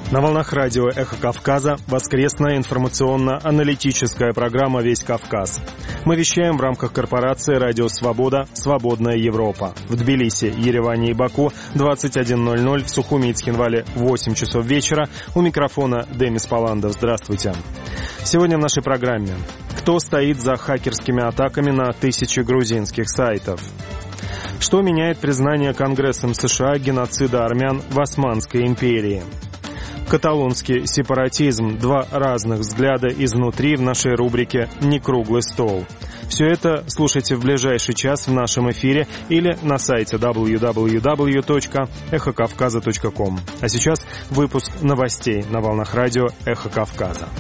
На волнах радио «Эхо Кавказа» воскресная информационно-аналитическая программа «Весь Кавказ». Мы вещаем в рамках корпорации «Радио Свобода. Свободная Европа». В Тбилиси, Ереване и Баку 21:00, в Сухуми и Цхинвале 8 часов вечера. У микрофона Демис Паландов. Здравствуйте. Сегодня в нашей программе: кто стоит за хакерскими атаками на тысячи грузинских сайтов? Что меняет признание Конгрессом США геноцида армян в Османской империи? Каталонский сепаратизм. Два разных взгляда изнутри в нашей рубрике «Не круглый стол». Все это слушайте в ближайший час в нашем эфире или на сайте www.эхокавказа.ком. А сейчас выпуск новостей на волнах радио «Эхо Кавказа».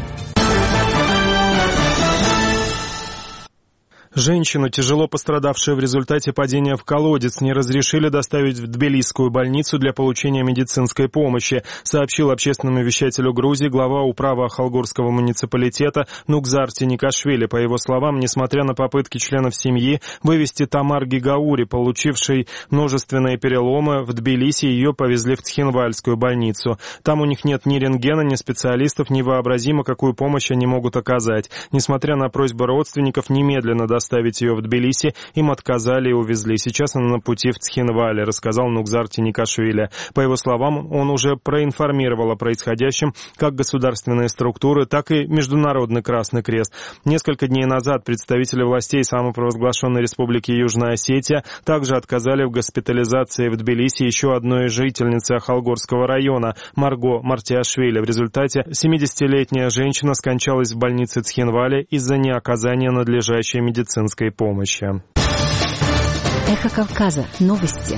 Женщину, тяжело пострадавшую в результате падения в колодец, не разрешили доставить в Тбилисскую больницу для получения медицинской помощи, сообщил общественному вещателю Грузии глава управы Ахалгорского муниципалитета Нукзар Тиникашвили. По его словам, несмотря на попытки членов семьи вывести Тамар Гигаури, получившей множественные переломы, в Тбилиси ее повезли в Цхинвальскую больницу. Там у них нет ни рентгена, ни специалистов, невообразимо, какую помощь они могут оказать. Несмотря на просьбы родственников немедленно доставить ее в Тбилиси, им отказали и увезли. Сейчас она на пути в Цхинвале, рассказал Нукзар Тиникашвили. По его словам, он уже проинформировал о происходящем как государственные структуры, так и Международный Красный Крест. Несколько дней назад представители властей самопровозглашенной республики Южная Осетия также отказали в госпитализации в Тбилиси еще одной жительнице Ахалгорского района, Марго Мартиашвили. В результате 70-летняя женщина скончалась в больнице Цхинвале из-за неоказания надлежащей медицинской помощи. Эхо Кавказа. Новости.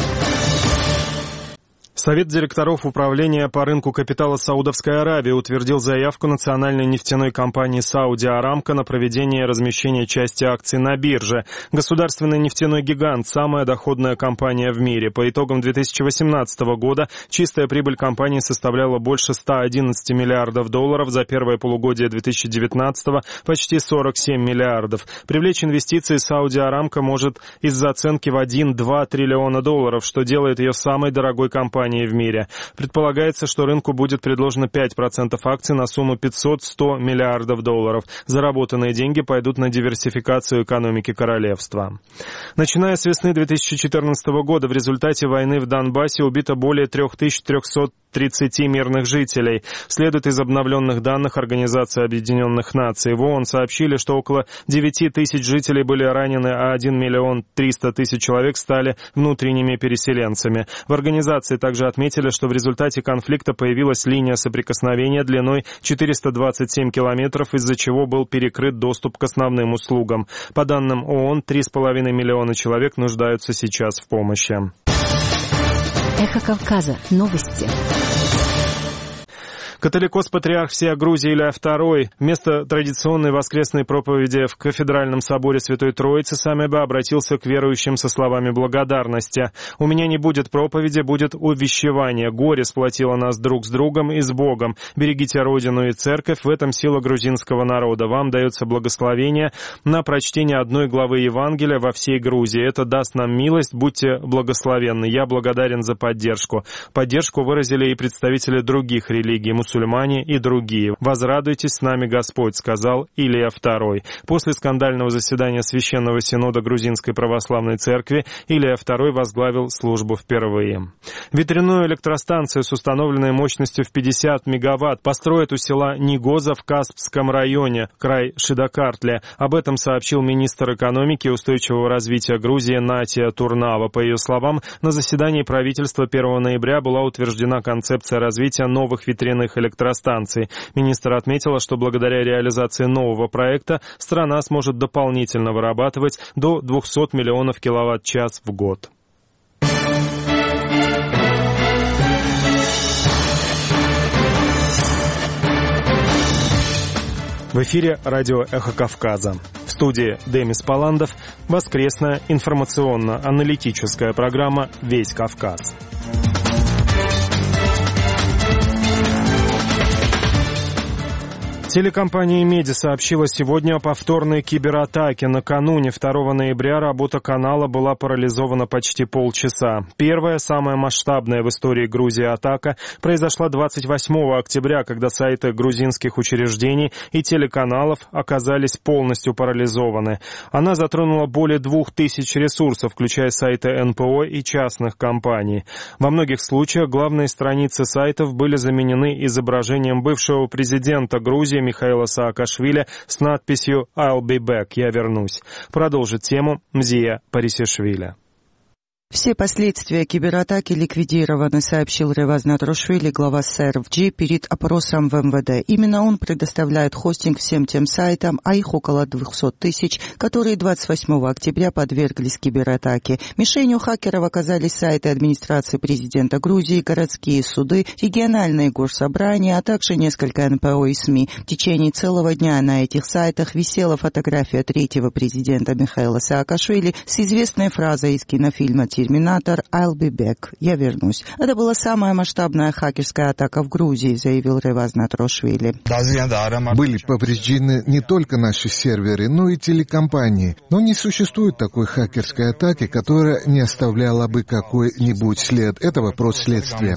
Совет директоров управления по рынку капитала Саудовской Аравии утвердил заявку национальной нефтяной компании Saudi Aramco на проведение размещения части акций на бирже. Государственный нефтяной гигант – самая доходная компания в мире. По итогам 2018 года чистая прибыль компании составляла больше 111 миллиардов долларов, за первое полугодие 2019 почти 47 миллиардов. Привлечь инвестиции Saudi Aramco может из-за оценки в 1-2 триллиона долларов, что делает ее самой дорогой компанией в мире. Предполагается, что рынку будет предложено 5% акций на сумму 500-100 миллиардов долларов. Заработанные деньги пойдут на диверсификацию экономики королевства. Начиная с весны 2014 года в результате войны в Донбассе убито более 3330 мирных жителей. Следует из обновленных данных Организации Объединенных Наций. В ООН сообщили, что около 9 тысяч жителей были ранены, а 1 миллион 300 тысяч человек стали внутренними переселенцами. В организации также отметили, что в результате конфликта появилась линия соприкосновения длиной 427 километров, из-за чего был перекрыт доступ к основным услугам. По данным ООН, 3,5 миллиона человек нуждаются сейчас в помощи. Эхо Кавказа. Новости. Католикос-патриарх всея Грузии Илья II вместо традиционной воскресной проповеди в Кафедральном соборе Святой Троицы Самеба обратился к верующим со словами благодарности. «У меня не будет проповеди, будет увещевание. Горе сплотило нас друг с другом и с Богом. Берегите Родину и Церковь, в этом сила грузинского народа. Вам дается благословение на прочтение одной главы Евангелия во всей Грузии. Это даст нам милость, будьте благословенны. Я благодарен за поддержку». Поддержку выразили и представители других религий, мусульмане и другие. «Возрадуйтесь с нами, Господь», — сказал Илья II. После скандального заседания Священного Синода Грузинской Православной Церкви Илья II возглавил службу впервые. Ветряную электростанцию с установленной мощностью в 50 мегаватт построят у села Нигоза в Каспском районе, край Шидакартле. Об этом сообщил министр экономики и устойчивого развития Грузии Натия Турнава. По ее словам, на заседании правительства 1 ноября была утверждена концепция развития новых ветряных электростанций. Министр отметила, что благодаря реализации нового проекта страна сможет дополнительно вырабатывать до 200 миллионов киловатт-час в год. В эфире радио «Эхо Кавказа». В студии Демис Паландов. Воскресная информационно-аналитическая программа «Весь Кавказ». Телекомпания «Меди» сообщила сегодня о повторной кибератаке. Накануне 2 ноября работа канала была парализована почти полчаса. Первая, самая масштабная в истории Грузии атака произошла 28 октября, когда сайты грузинских учреждений и телеканалов оказались полностью парализованы. Она затронула более 2000 ресурсов, включая сайты НПО и частных компаний. Во многих случаях главные страницы сайтов были заменены изображением бывшего президента Грузии Михаила Саакашвили с надписью «I'll be back», «Я вернусь». Продолжит тему Мзия Парисишвили. Все последствия кибератаки ликвидированы, сообщил Реваз Натрушвили, глава СРФГ, перед опросом в МВД. Именно он предоставляет хостинг всем тем сайтам, а их около 200 тысяч, которые 28 октября подверглись кибератаке. Мишенью хакеров оказались сайты администрации президента Грузии, городские суды, региональные горсобрания, а также несколько НПО и СМИ. В течение целого дня на этих сайтах висела фотография третьего президента Михаила Саакашвили с известной фразой из кинофильма «Терминатор», «I'll be back», «Я вернусь». Это была самая масштабная хакерская атака в Грузии, заявил Реваз Натрушвили. Были повреждены не только наши серверы, но и телекомпании. Но не существует такой хакерской атаки, которая не оставляла бы какой-нибудь след. Это вопрос следствия.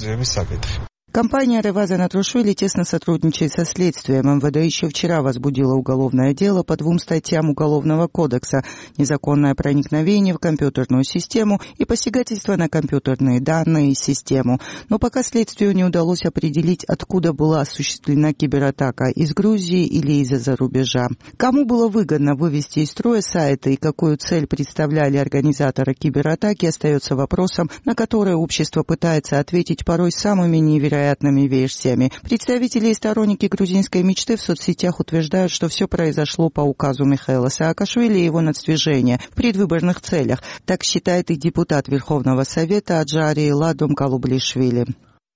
Компания Реваза Натрушвили тесно сотрудничает со следствием. МВД еще вчера возбудила уголовное дело по 2 статьям Уголовного кодекса: незаконное проникновение в компьютерную систему и посягательство на компьютерные данные и систему. Но пока следствию не удалось определить, откуда была осуществлена кибератака: из Грузии или из-за рубежа. Кому было выгодно вывести из строя сайты и какую цель представляли организаторы кибератаки, остается вопросом, на который общество пытается ответить порой самыми невероятными версиями. Представители и сторонники грузинской мечты в соцсетях утверждают, что все произошло по указу Михаила Саакашвили и его нацдвижения в предвыборных целях. Так считает и депутат Верховного Совета Аджарии Ладом Калублишвили.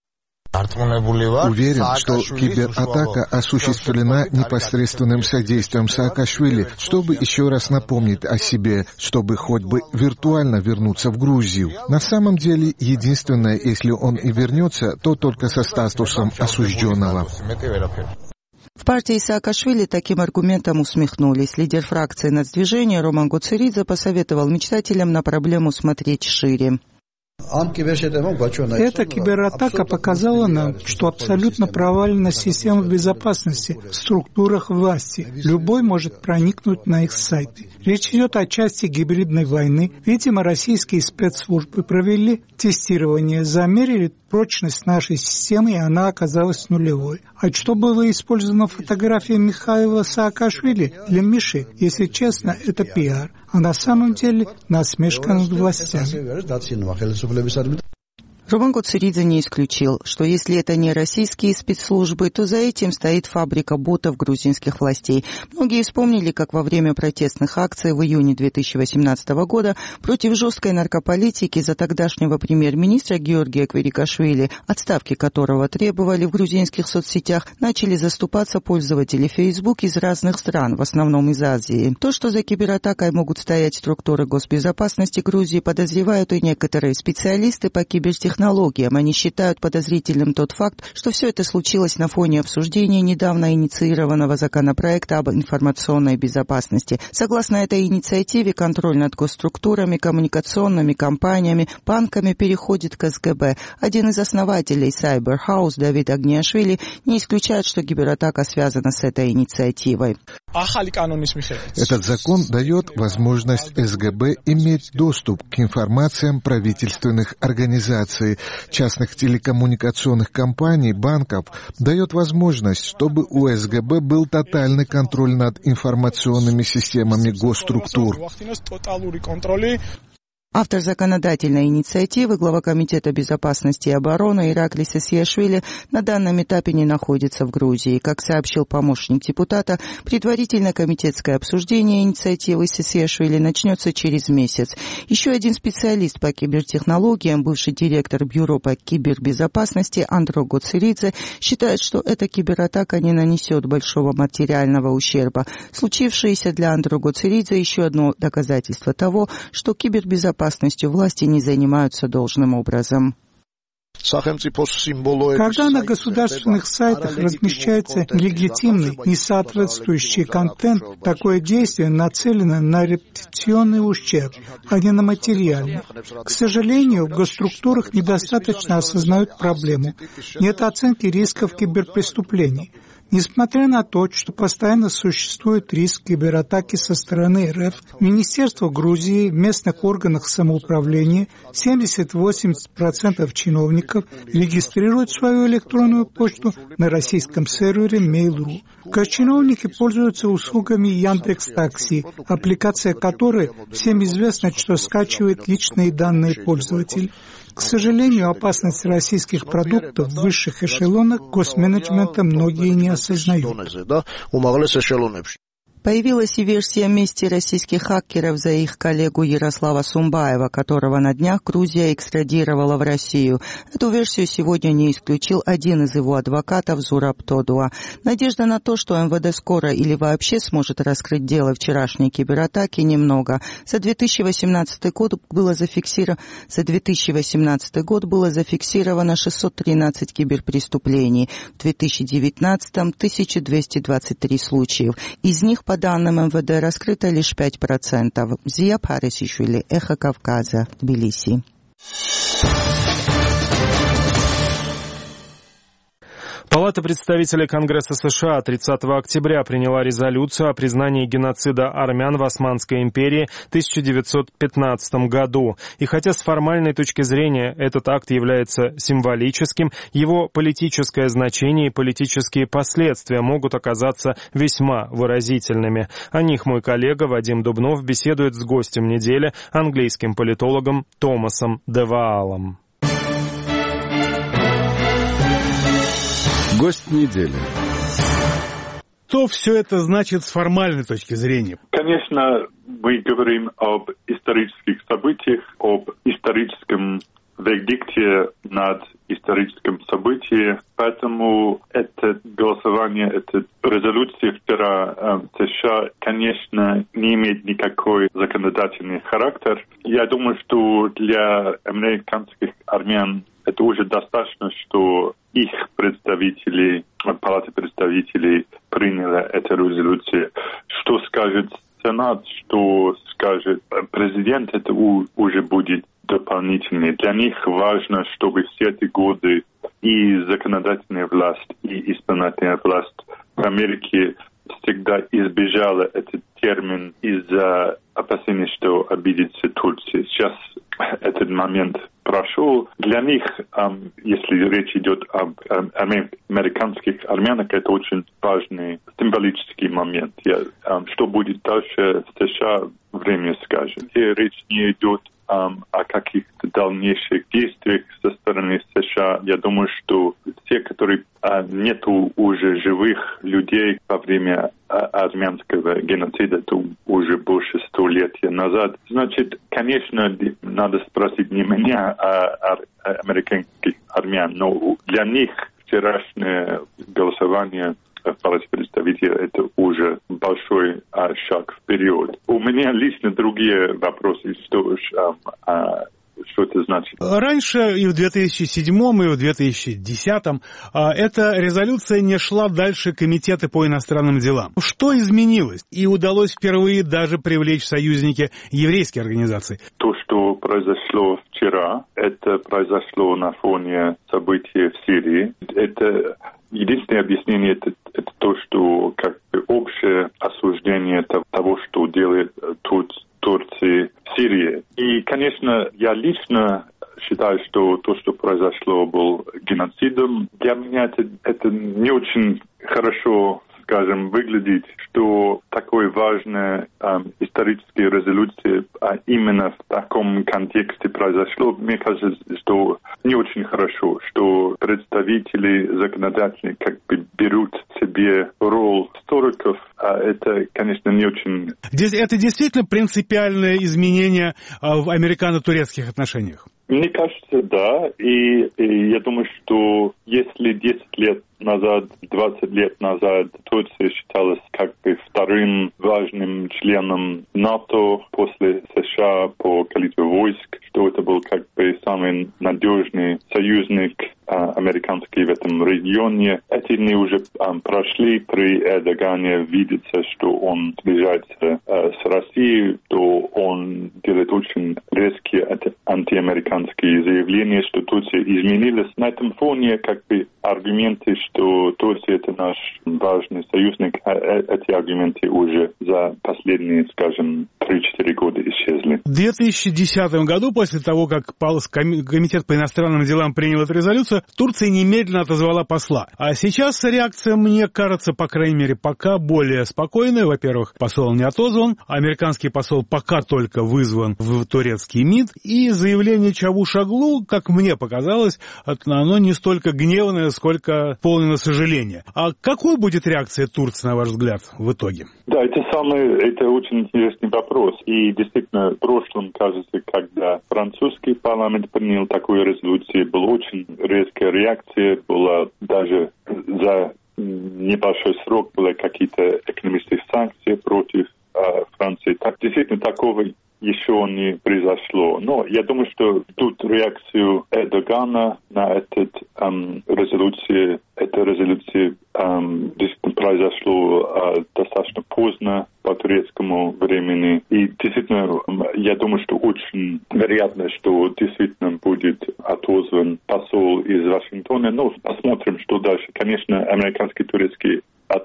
Уверен, что кибератака осуществлена непосредственным содействием Саакашвили, чтобы еще раз напомнить о себе, чтобы хоть бы виртуально вернуться в Грузию. На самом деле, единственное, если он и вернется, то только со статусом осужденного. В партии Саакашвили таким аргументом усмехнулись. Лидер фракции нацдвижения Роман Гоцеридзе посоветовал мечтателям на проблему смотреть шире. Эта кибератака показала нам, что абсолютно провалена система безопасности в структурах власти. Любой может проникнуть на их сайты. Речь идет о части гибридной войны. Видимо, российские спецслужбы провели тестирование, замерили прочность нашей системы, и она оказалась нулевой. А что было использовано в фотографии Михаила Саакашвили для Миши? Если честно, это пиар. А на самом деле насмешка над властями. Роман Гоцеридзе не исключил, что если это не российские спецслужбы, то за этим стоит фабрика ботов грузинских властей. Многие вспомнили, как во время протестных акций в июне 2018 года против жесткой наркополитики за тогдашнего премьер-министра Георгия Кверикашвили, отставки которого требовали в грузинских соцсетях, начали заступаться пользователи Facebook из разных стран, в основном из Азии. То, что за кибератакой могут стоять структуры госбезопасности Грузии, подозревают и некоторые специалисты по кибертехнологиям. Они считают подозрительным тот факт, что все это случилось на фоне обсуждения недавно инициированного законопроекта об информационной безопасности. Согласно этой инициативе, контроль над госструктурами, коммуникационными компаниями, банками переходит к СГБ. Один из основателей Cyber House, Давид Агниашвили, не исключает, что кибератака связана с этой инициативой. Этот закон дает возможность СГБ иметь доступ к информациям правительственных организаций, частных телекоммуникационных компаний, банков, дает возможность, чтобы у СГБ был тотальный контроль над информационными системами госструктур. Автор законодательной инициативы, глава Комитета безопасности и обороны Ираклий Сесиашвили, на данном этапе не находится в Грузии. Как сообщил помощник депутата, предварительное комитетское обсуждение инициативы Сесиашвили начнется через месяц. Еще один специалист по кибертехнологиям, бывший директор Бюро по кибербезопасности Андро Гоцеридзе, считает, что эта кибератака не нанесет большого материального ущерба. Случившееся для Андро Гоцеридзе еще одно доказательство того, что кибербезопасностью власти не занимаются должным образом. Когда на государственных сайтах размещается нелегитимный, несоответствующий контент, такое действие нацелено на репутационный ущерб, а не на материальный. К сожалению, в госструктурах недостаточно осознают проблему. Нет оценки рисков киберпреступлений. Несмотря на то, что постоянно существует риск кибератаки со стороны РФ, Министерство Грузии в местных органах самоуправления 70-80% чиновников регистрируют свою электронную почту на российском сервере Mail.ru. Чиновники пользуются услугами Яндекс.Такси, аппликация которой всем известно, что скачивает личные данные пользователей. К сожалению, опасность российских продуктов в высших эшелонах госменеджмента многие не осознают. Появилась и версия мести российских хакеров за их коллегу Ярослава Сумбаева, которого на днях Грузия экстрадировала в Россию. Эту версию сегодня не исключил один из его адвокатов Зураб Тодуа. Надежда на то, что МВД скоро или вообще сможет раскрыть дело вчерашней кибератаки, немного. За 2018 год было зафиксировано 613 киберпреступлений, в 2019 – 1223 случаев. Из них, по данным МВД, раскрыто лишь 5%. Зия Парисишвили, Эхо Кавказа, Тбилиси. Палата представителей Конгресса США 30 октября приняла резолюцию о признании геноцида армян в Османской империи в 1915 году. И хотя с формальной точки зрения этот акт является символическим, его политическое значение и политические последствия могут оказаться весьма выразительными. О них мой коллега Вадим Дубнов беседует с гостем недели, английским политологом Томасом де Ваалом. Гость недели. Что все это значит с формальной точки зрения? Конечно, мы говорим об исторических событиях, об историческом вердикте над историческим событием, поэтому это голосование, эта резолюция вчера США, конечно, не имеет никакой законодательный характер. Я думаю, что для американских армян это уже достаточно, что их представители, Палата представителей приняла эту резолюцию. Что скажет Сенат, что скажет президент, это уже будет дополнительно. Для них важно, чтобы все эти годы и законодательная власть, и исполнительная власть в Америке всегда избежала этот термин из-за опасения, что обидится Турция. Сейчас этот момент прошел. Для них, если речь идет об американских армянах, это очень важный символический момент. Что будет дальше в США, время скажет. Речь не идет о каких-то дальнейших действиях со стороны США. Я думаю, что те, которые нету уже живых людей во время армянского геноцида, это уже больше 100 лет назад. Значит, конечно, надо спросить не меня, а американских армян, но для них вчерашнее голосование в Палате представителей – это уже большой шаг вперед. У меня лично другие вопросы, что это значит. Раньше, и в 2007, и в 2010, эта резолюция не шла дальше Комитета по иностранным делам. Что изменилось? И удалось впервые даже привлечь в союзники еврейские организации. То, что произошло вчера, это произошло на фоне событий в Сирии. Это единственное объяснение – это то, что как бы общее осуждение того, что делает Турция в Сирии. И, конечно, я лично считаю, что то, что произошло, был геноцидом. Для меня это не очень хорошо, скажем, выглядит, что такой важная историческая резолюция именно в таком контексте произошло. Мне кажется, что не очень хорошо, что представители законодательные как бы берут себе роль историков. Это, конечно, не очень... Это действительно принципиальное изменение в американо-турецких отношениях? Мне кажется, да. И я думаю, что если 10 лет назад, 20 лет назад Турция считалась как бы вторым важным членом НАТО после США по количеству войск, что это был как бы самый надежный союзник американский в этом регионе. Эти дни уже прошли. При Эрдогане видится, что он сближается с Россией, то он делает очень резкие антиамериканские заявления, что Турция изменилась. На этом фоне как бы аргументы, что Турция это наш важный союзник, эти аргументы уже за последние, скажем, 3-4 года исчезли. В 2010 году, после того, как Комитет по иностранным делам принял эту резолюцию, Турция немедленно отозвала посла. А сейчас реакция, мне кажется, по крайней мере, пока более спокойная. Во-первых, посол не отозван, американский посол пока только вызван в турецкий МИД, и заявление Чавушоглу, как мне показалось, оно не столько гневное, сколько полное сожаления. А какой будет реакция Турции, на ваш взгляд, в итоге? Да, это очень интересный вопрос. И действительно, в прошлом, кажется, когда французский парламент принял такую резолюцию, была очень резкая реакция, была даже за небольшой срок были какие-то экономические санкции против Франции. Так, действительно, такого еще не произошло. Но я думаю, что тут реакцию Эрдогана на эту резолюцию, действительно произошло достаточно поздно по турецкому времени. И действительно, я думаю, что очень вероятно, что действительно будет отозван посол из Вашингтона. Но посмотрим, что дальше. Конечно, американско-турецкие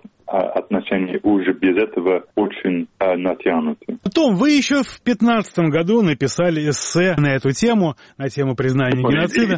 отношения уже без этого очень натянуты. Том, вы еще в 2015 году написали эссе на эту тему, на тему признания геноцида.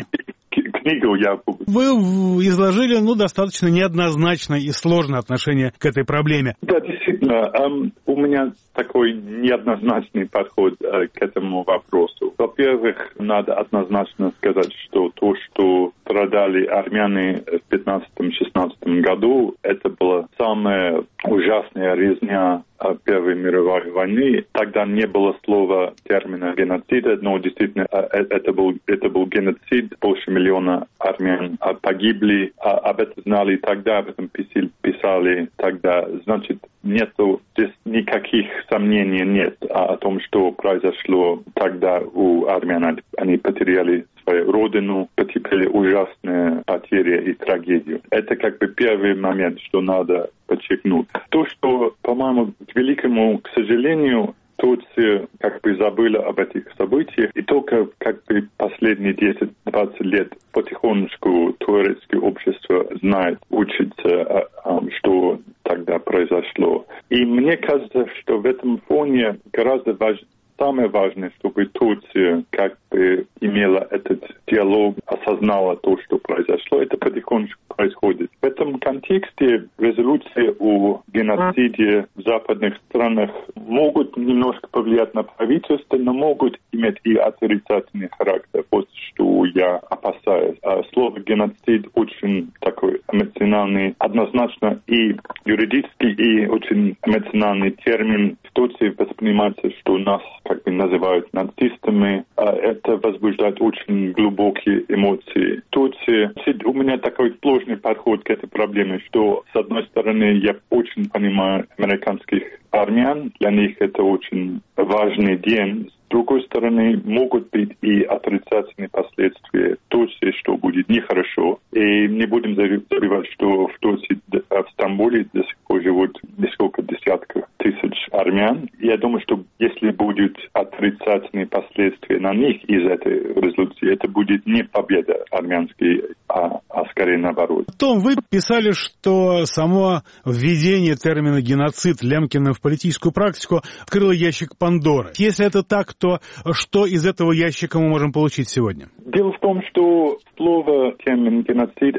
Книгу я опубликовал. Вы изложили, достаточно неоднозначное и сложное отношение к этой проблеме. Да, действительно, у меня такой неоднозначный подход к этому вопросу. Во-первых, надо однозначно сказать, что то, что страдали армяне в 2015-2016 году, это была самая ужасная резня Первой мировой войны. Тогда не было слова термина геноцида, но действительно это был геноцид. Больше миллиона армян погибли. Об этом знали тогда, об этом писали тогда. Значит, нету здесь никаких сомнений нет о том, что произошло тогда у армян. Они потеряли свою родину, потерпели ужасные потери и трагедию. Это как бы первый момент, что надо подчеркнуть. То, что, по-моему, к великому, к сожалению, Турция как бы забыла об этих событиях, и только как бы последние 10-20 лет потихонечку турецкое общество знает, учится, что тогда произошло. И мне кажется, что в этом фоне гораздо самое важное, чтобы Турция как бы имела этот диалог, осознала то, что произошло. Это потихонечку происходит. В этом контексте резолюции о геноциде в западных странах могут немножко повлиять на правительство, но могут иметь и отрицательный характер. Вот что я опасаюсь. Слово геноцид очень такой эмоциональный, однозначно и юридический, и очень эмоциональный термин. В Турции воспринимается, что нас как бы называют нацистами. Это возбуждает очень глубокие эмоции. Турция, у меня такой сложный подход к этой проблеме, что, с одной стороны, я очень понимаю американских армян, для них это очень важный день. С другой стороны, могут быть и отрицательные последствия Турции, что будет нехорошо. И не будем забывать, что в Турции, в Стамбуле до сих пор живут несколько десятков тысяч армян. Я думаю, что если будут отрицательные последствия на них из этой резолюции, это будет не победа армянской, а скорее наоборот. Том, вы писали, что само введение термина «геноцид» Лемкиным в политическую практику открыло ящик Пандоры. Если это так, то что из этого ящика мы можем получить сегодня? Дело в том, что слово термин «геноцид»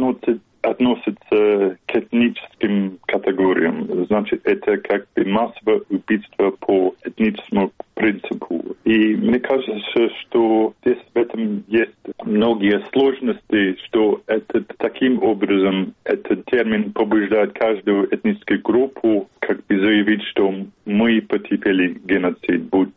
относится к этническим категориям. Значит, это как бы массовое убийство по этническому принципу. И мне кажется, что здесь в этом есть многие сложности, что таким образом этот термин побуждает каждую этническую группу как бы заявить, что мы потерпели геноцид, будь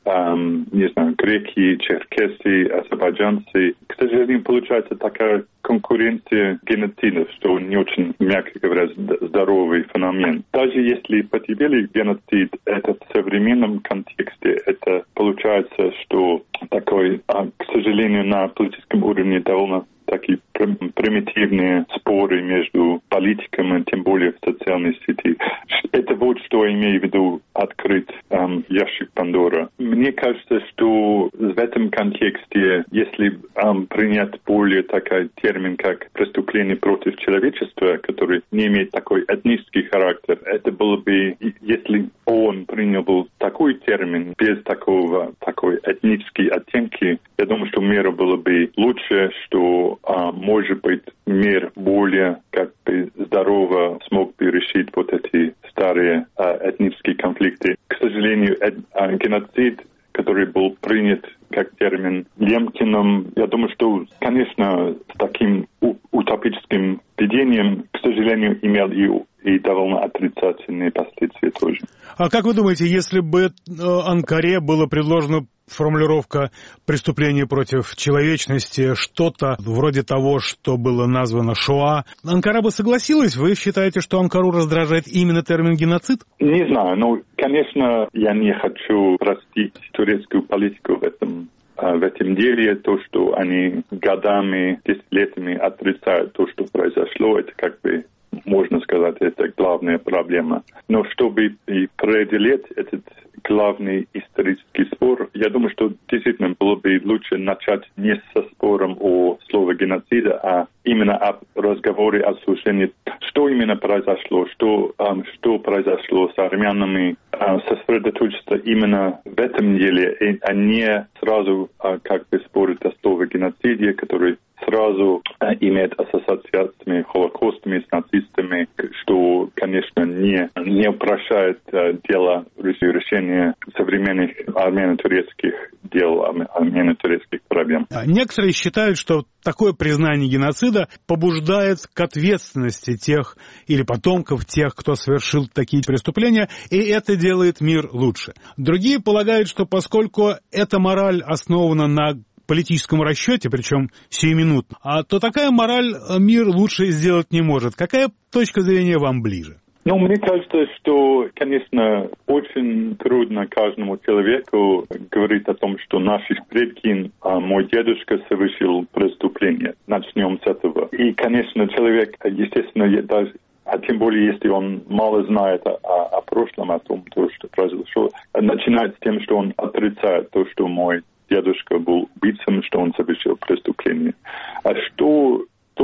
греки, черкесы, азербайджанцы. К сожалению, получается такая конкуренция геноцидов, что не очень, мягко говоря, здоровый феномен. Даже если потерпели геноцид, это в современном контексте, это получается, что такой, к сожалению, на политическом уровне довольно такие примитивные споры между политиками, тем более в социальной сети. Это вот что я имею в виду открыть ящик Пандора. Мне кажется, что в этом контексте, если принять более такой термин, как преступление против человечества, который не имеет такой этнический характер, это было бы, если он принял бы такой термин без такой этнической оттенки, я думаю, что мир было бы лучше, что может быть, мир более как бы здорово смог бы решить вот эти старые этнические конфликты. К сожалению, геноцид, который был принят как термин Лемкиным, я думаю, что, конечно, с таким утопическим видением, к сожалению, имел и довольно отрицательные последствия тоже. А как вы думаете, если бы Анкаре было предложено формулировка «преступление против человечности», что-то вроде того, что было названо «Шоа», Анкара бы согласилась? Вы считаете, что Анкару раздражает именно термин «геноцид»? Не знаю, но, конечно, я не хочу простить турецкую политику в этом деле. То, что они годами, десятилетиями отрицают то, что произошло, это как бы, можно сказать, это главная проблема. Но чтобы преодолеть этот главный исторический спор, я думаю, что действительно было бы лучше начать не со спором о слове геноцида, а именно о разговоре о суждении, что именно произошло, что произошло с армянами, сосредоточиться именно в этом деле, а не сразу как бы спорить о слове геноциде, который сразу имеет ассоциациями Холокостами, с нацистами, что, конечно, не упрощает дело решения современных армяно-турецких дел, армяно-турецких проблем. Некоторые считают, что такое признание геноцида побуждает к ответственности тех или потомков тех, кто совершил такие преступления, и это делает мир лучше. Другие полагают, что поскольку эта мораль основана на политическом расчете, причем сиюминутно, то такая мораль мир лучше сделать не может. Какая точка зрения вам ближе? Мне кажется, что, конечно, очень трудно каждому человеку говорить о том, что наши предки, мой дедушка совершил преступление. Начнем с этого. И, конечно, человек, естественно, даже тем более, если он мало знает о прошлом, о том, что произошло, начинает с тем, что он отрицает то, что мой дедушка был убийцем, что он совершил преступление. А что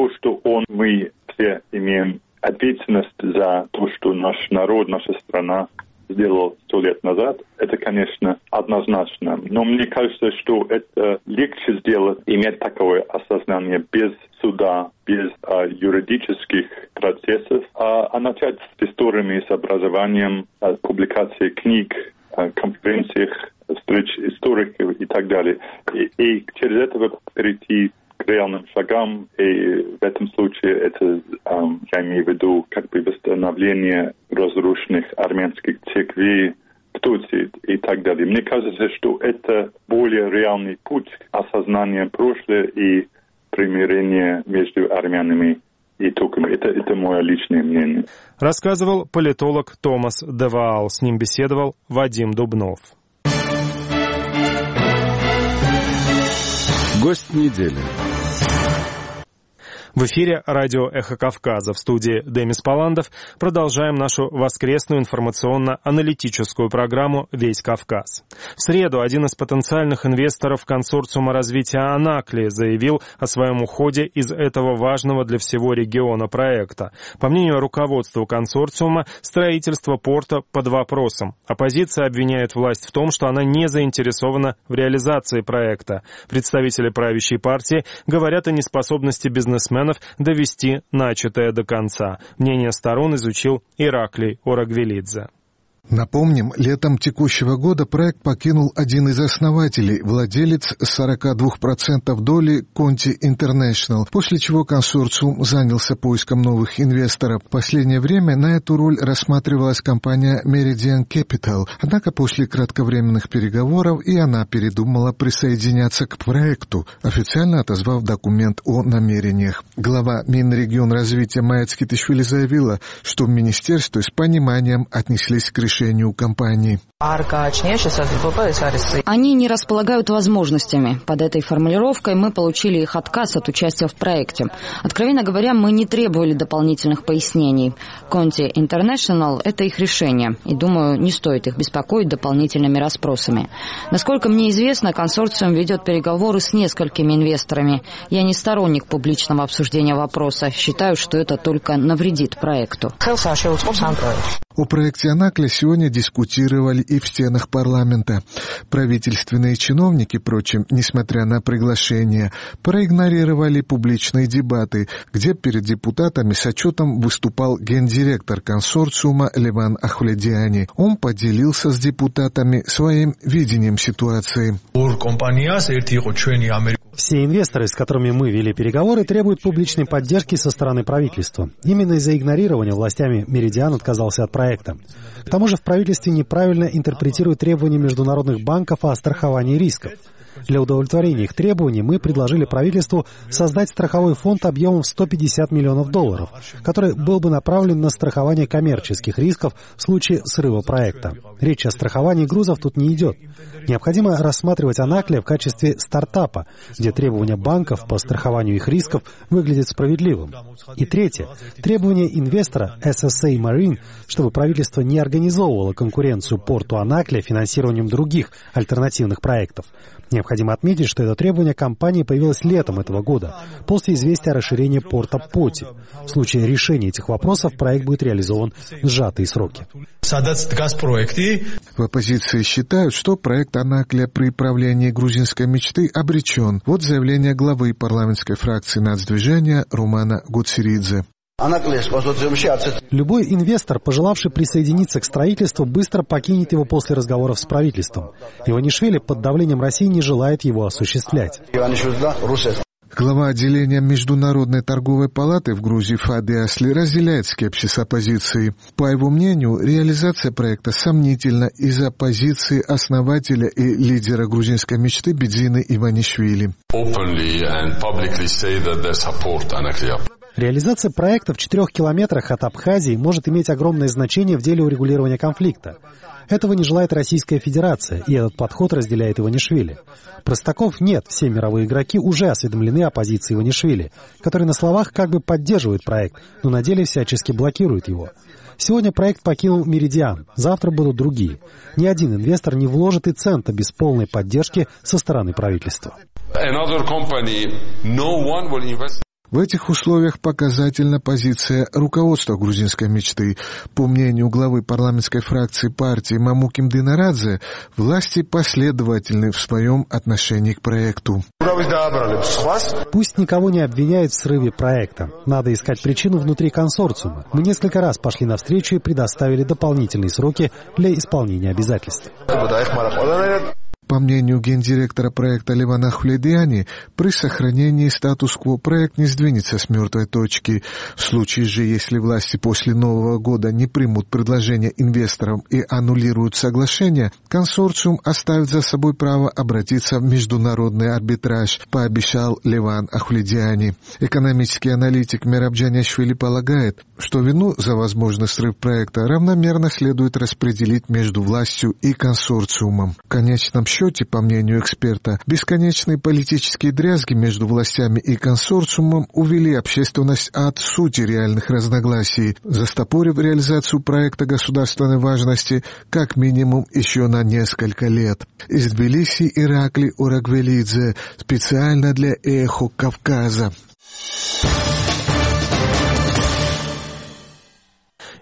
мы все имеем ответственность за то, что наш народ, наша страна сделал 100 лет назад, это, конечно, однозначно. Но мне кажется, что это легче сделать, иметь такое осознание без суда, без юридических процессов, а начать с историями, с образованием, публикацией книг, конференциях, встреч историков и так далее. И через это перейти к реальным шагам, и в этом случае это, я имею в виду, как бы восстановление разрушенных армянских церквей в Турции и так далее. Мне кажется, что это более реальный путь осознания прошлого и примирения между армянами и турками. Это мое личное мнение. Рассказывал политолог Томас де Ваал. С ним беседовал Вадим Дубнов. Гость недели. В эфире радио «Эхо Кавказа». В студии Демис Паландов. Продолжаем нашу воскресную информационно-аналитическую программу «Весь Кавказ». В среду один из потенциальных инвесторов консорциума развития Анакли заявил о своем уходе из этого важного для всего региона проекта. По мнению руководства консорциума, строительство порта под вопросом. Оппозиция обвиняет власть в том, что она не заинтересована в реализации проекта. Представители правящей партии говорят о неспособности бизнесменов довести начатое до конца. Мнение сторон изучил Ираклий Орагвелидзе. Напомним, летом текущего года проект покинул один из основателей, владелец 42% доли Conti International, после чего консорциум занялся поиском новых инвесторов. В последнее время на эту роль рассматривалась компания Meridian Capital, однако после кратковременных переговоров и она передумала присоединяться к проекту, официально отозвав документ о намерениях. Глава Минрегионразвития Майя Цкитишвили заявила, что в министерстве с пониманием отнеслись к решению компании. Они не располагают возможностями. Под этой формулировкой мы получили их отказ от участия в проекте. Откровенно говоря, мы не требовали дополнительных пояснений. Conti International – это их решение, и, думаю, не стоит их беспокоить дополнительными расспросами. Насколько мне известно, консорциум ведет переговоры с несколькими инвесторами. Я не сторонник публичного обсуждения вопроса. Считаю, что это только навредит проекту. О проекте Анакля сегодня дискутировали и в стенах парламента. Правительственные чиновники, впрочем, несмотря на приглашение, проигнорировали публичные дебаты, где перед депутатами с отчетом выступал гендиректор консорциума Леван Ахвледиани. Он поделился с депутатами своим видением ситуации. Все инвесторы, с которыми мы вели переговоры, требуют публичной поддержки со стороны правительства. Именно из-за игнорирования властями Меридиан отказался от проекта. К тому же в правительстве неправильно интерпретируют требования международных банков о страховании рисков. Для удовлетворения их требований мы предложили правительству создать страховой фонд объемом в $150 миллионов, который был бы направлен на страхование коммерческих рисков в случае срыва проекта. Речь о страховании грузов тут не идет. Необходимо рассматривать Анакля в качестве стартапа, где требования банков по страхованию их рисков выглядят справедливым. И третье. Требование инвестора SSA Marine, чтобы правительство не организовывало конкуренцию порту Анакля финансированием других альтернативных проектов. Необходимо отметить, что это требование компании появилось летом этого года, после известия о расширении порта Поти. В случае решения этих вопросов проект будет реализован в сжатые сроки. В оппозиции считают, что проект Анакля при правлении грузинской мечты обречен. Вот заявление главы парламентской фракции нацдвижения Румана Гуцеридзе. Любой инвестор, пожелавший присоединиться к строительству, быстро покинет его после разговоров с правительством. Иванишвили под давлением России не желает его осуществлять. Глава отделения Международной торговой палаты в Грузии Фади Асли разделяет скепсис оппозиции. По его мнению, реализация проекта сомнительна из-за позиции основателя и лидера грузинской мечты Бедзины Иванишвили. Реализация проекта в 4 километрах от Абхазии может иметь огромное значение в деле урегулирования конфликта. Этого не желает Российская Федерация, и этот подход разделяет Иванишвили. Простаков нет, все мировые игроки уже осведомлены о позиции Иванишвили, который на словах как бы поддерживает проект, но на деле всячески блокирует его. Сегодня проект покинул Меридиан, завтра будут другие. Ни один инвестор не вложит и цента без полной поддержки со стороны правительства. В этих условиях показательна позиция руководства грузинской мечты. По мнению главы парламентской фракции партии Мамуким Дынарадзе, власти последовательны в своем отношении к проекту. Пусть никого не обвиняют в срыве проекта. Надо искать причину внутри консорциума. Мы несколько раз пошли навстречу и предоставили дополнительные сроки для исполнения обязательств. По мнению гендиректора проекта Левана Ахвледиани, при сохранении статус-кво проект не сдвинется с мертвой точки. В случае же, если власти после Нового года не примут предложения инвесторам и аннулируют соглашение, консорциум оставит за собой право обратиться в международный арбитраж, пообещал Леван Ахвледиани. Экономический аналитик Мераб Джаняшвили полагает, что вину за возможный срыв проекта равномерно следует распределить между властью и консорциумом. В конечном счете, по мнению эксперта, бесконечные политические дрязги между властями и консорциумом увели общественность от сути реальных разногласий, застопорив реализацию проекта государственной важности как минимум еще на несколько лет. Из Тбилиси Иракли Урагвелидзе, специально для «Эхо Кавказа».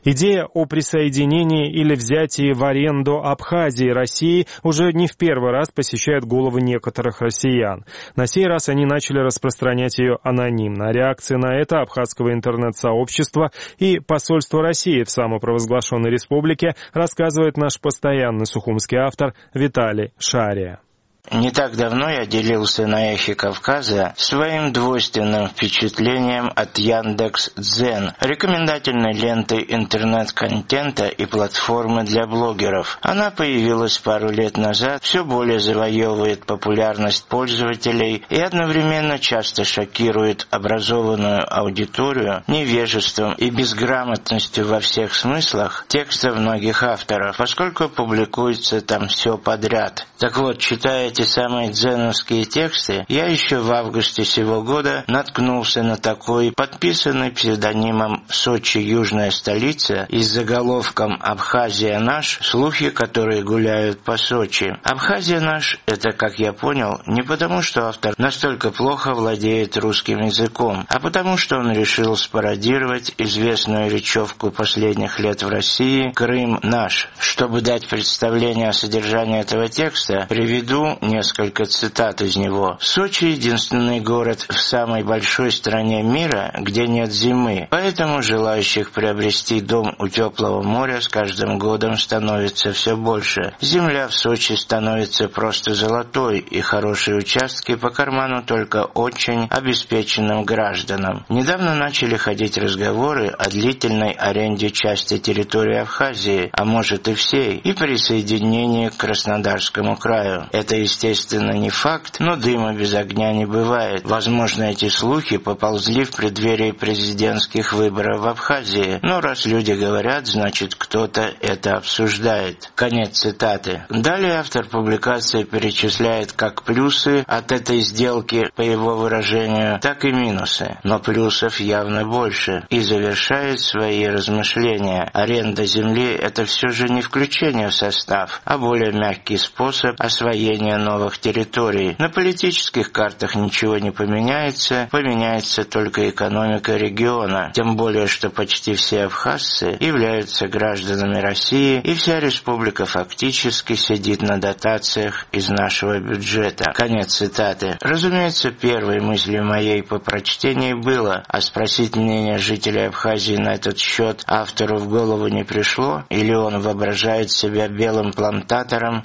Идея о присоединении или взятии в аренду Абхазии России уже не в первый раз посещает головы некоторых россиян. На сей раз они начали распространять ее анонимно. Реакции на это абхазского интернет-сообщества и посольства России в самопровозглашенной республике рассказывает наш постоянный сухумский автор Виталий Шария. Не так давно я делился на Эхе Кавказа своим двойственным впечатлением от Яндекс.Дзен, рекомендательной ленты интернет-контента и платформы для блогеров. Она появилась пару лет назад, все более завоевывает популярность пользователей и одновременно часто шокирует образованную аудиторию невежеством и безграмотностью во всех смыслах текста многих авторов, поскольку публикуется там все подряд. Так вот, читая эти самые дзеновские тексты, я еще в августе сего года наткнулся на такой, подписанный псевдонимом «Сочи, южная столица» и с заголовком «Абхазия наш», слухи, которые гуляют по Сочи. «Абхазия наш» — это, как я понял, не потому, что автор настолько плохо владеет русским языком, а потому, что он решил спародировать известную речевку последних лет в России «Крым наш». Чтобы дать представление о содержании этого текста, приведу несколько цитат из него. «Сочи — единственный город в самой большой стране мира, где нет зимы, поэтому желающих приобрести дом у теплого моря с каждым годом становится все больше. Земля в Сочи становится просто золотой, и хорошие участки по карману только очень обеспеченным гражданам. Недавно начали ходить разговоры о длительной аренде части территории Абхазии, а может и всей, и присоединении к Краснодарскому краю. Это, естественно, не факт, но дыма без огня не бывает. Возможно, эти слухи поползли в преддверии президентских выборов в Абхазии, но раз люди говорят, значит, кто-то это обсуждает». Конец цитаты. Далее автор публикации перечисляет как плюсы от этой сделки, по его выражению, так и минусы, но плюсов явно больше, и завершает свои размышления. Аренда земли – это все же не включение в состав, а более мягкий способ освоения новых территорий. На политических картах ничего не поменяется, поменяется только экономика региона, тем более, что почти все абхазцы являются гражданами России, и вся республика фактически сидит на дотациях из нашего бюджета. Конец цитаты. Разумеется, первой мыслью моей по прочтении было, а спросить мнение жителей Абхазии на этот счет автору в голову не пришло, или он воображает себя белым плантатором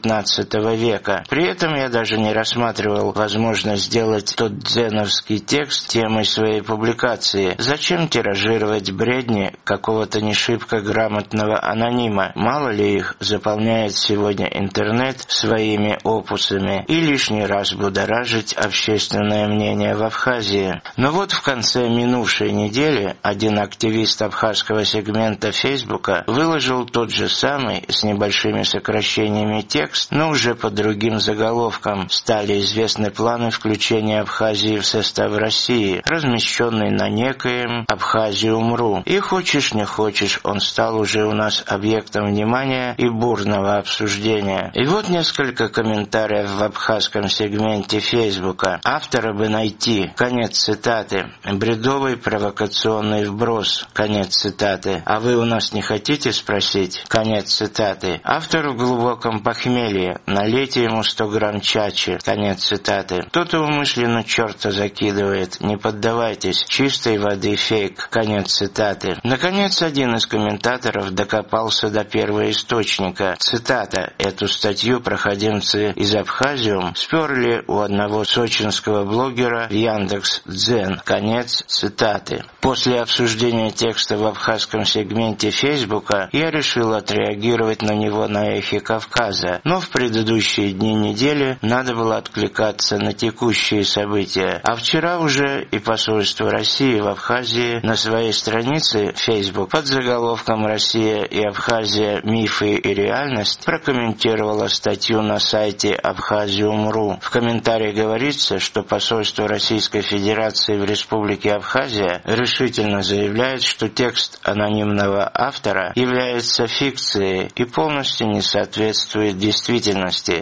XIX века. При этом я даже не рассматривал возможность сделать тот дзеновский текст темой своей публикации. Зачем тиражировать бредни какого-то не шибко грамотного анонима? Мало ли их заполняет сегодня интернет своими опусами, и лишний раз будоражить общественное мнение в Абхазии. Но вот в конце минувшей недели один активист абхазского сегмента Фейсбука выложил тот же самый, с небольшими сокращениями, текст, но уже под другим заголовком. Стали известны планы включения Абхазии в состав России, размещенный на некоем Абхазиум.ру. И хочешь не хочешь, он стал уже у нас объектом внимания и бурного обсуждения. И вот несколько комментариев в абхазском сегменте Фейсбука. Автора бы найти. Конец цитаты. Бредовый провокационный вброс. Конец цитаты. А вы у нас не хотите спросить? Конец цитаты. Автор в глубоком похмелье. Налейте ему 100 грамм чачи. Конец цитаты. Кто-то умышленно черта закидывает. Не поддавайтесь. Чистой воды фейк. Конец цитаты. Наконец, один из комментаторов докопался до первоисточника. Цитата. Эту статью проходимцы из Абхазиум сперли у одного сочинского блогера в Яндекс.Дзен. Конец цитаты. После обсуждения текста в абхазском сегменте Фейсбука я решил отреагировать на него на Эхе Кавказа, но в предыдущие дни недели надо было откликаться на текущие события. А вчера уже и посольство России в Абхазии на своей странице Facebook под заголовком «Россия и Абхазия. Мифы и реальность» прокомментировало статью на сайте Абхазиум.ру. В комментарии говорится, что посольство Российской Федерации в Республике Абхазия решительно заявляет, что текст анонимного автора является фикцией и полностью не соответствует действительности. Посольство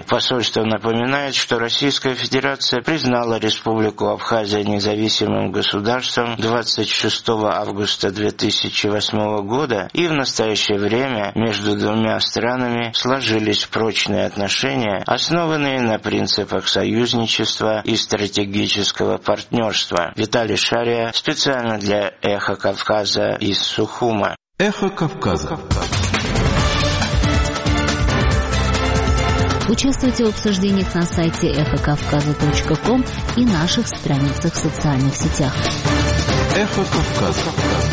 беспокойством напоминает, что Российская Федерация признала Республику Абхазия независимым государством 26 августа 2008 года, и в настоящее время между двумя странами сложились прочные отношения, основанные на принципах союзничества и стратегического партнерства. Виталий Шария специально для «Эхо Кавказа» из Сухума. «Эхо Кавказа». Участвуйте в обсуждениях на сайте эхокавказа.ком и наших страницах в социальных сетях. «Эхо Кавказа».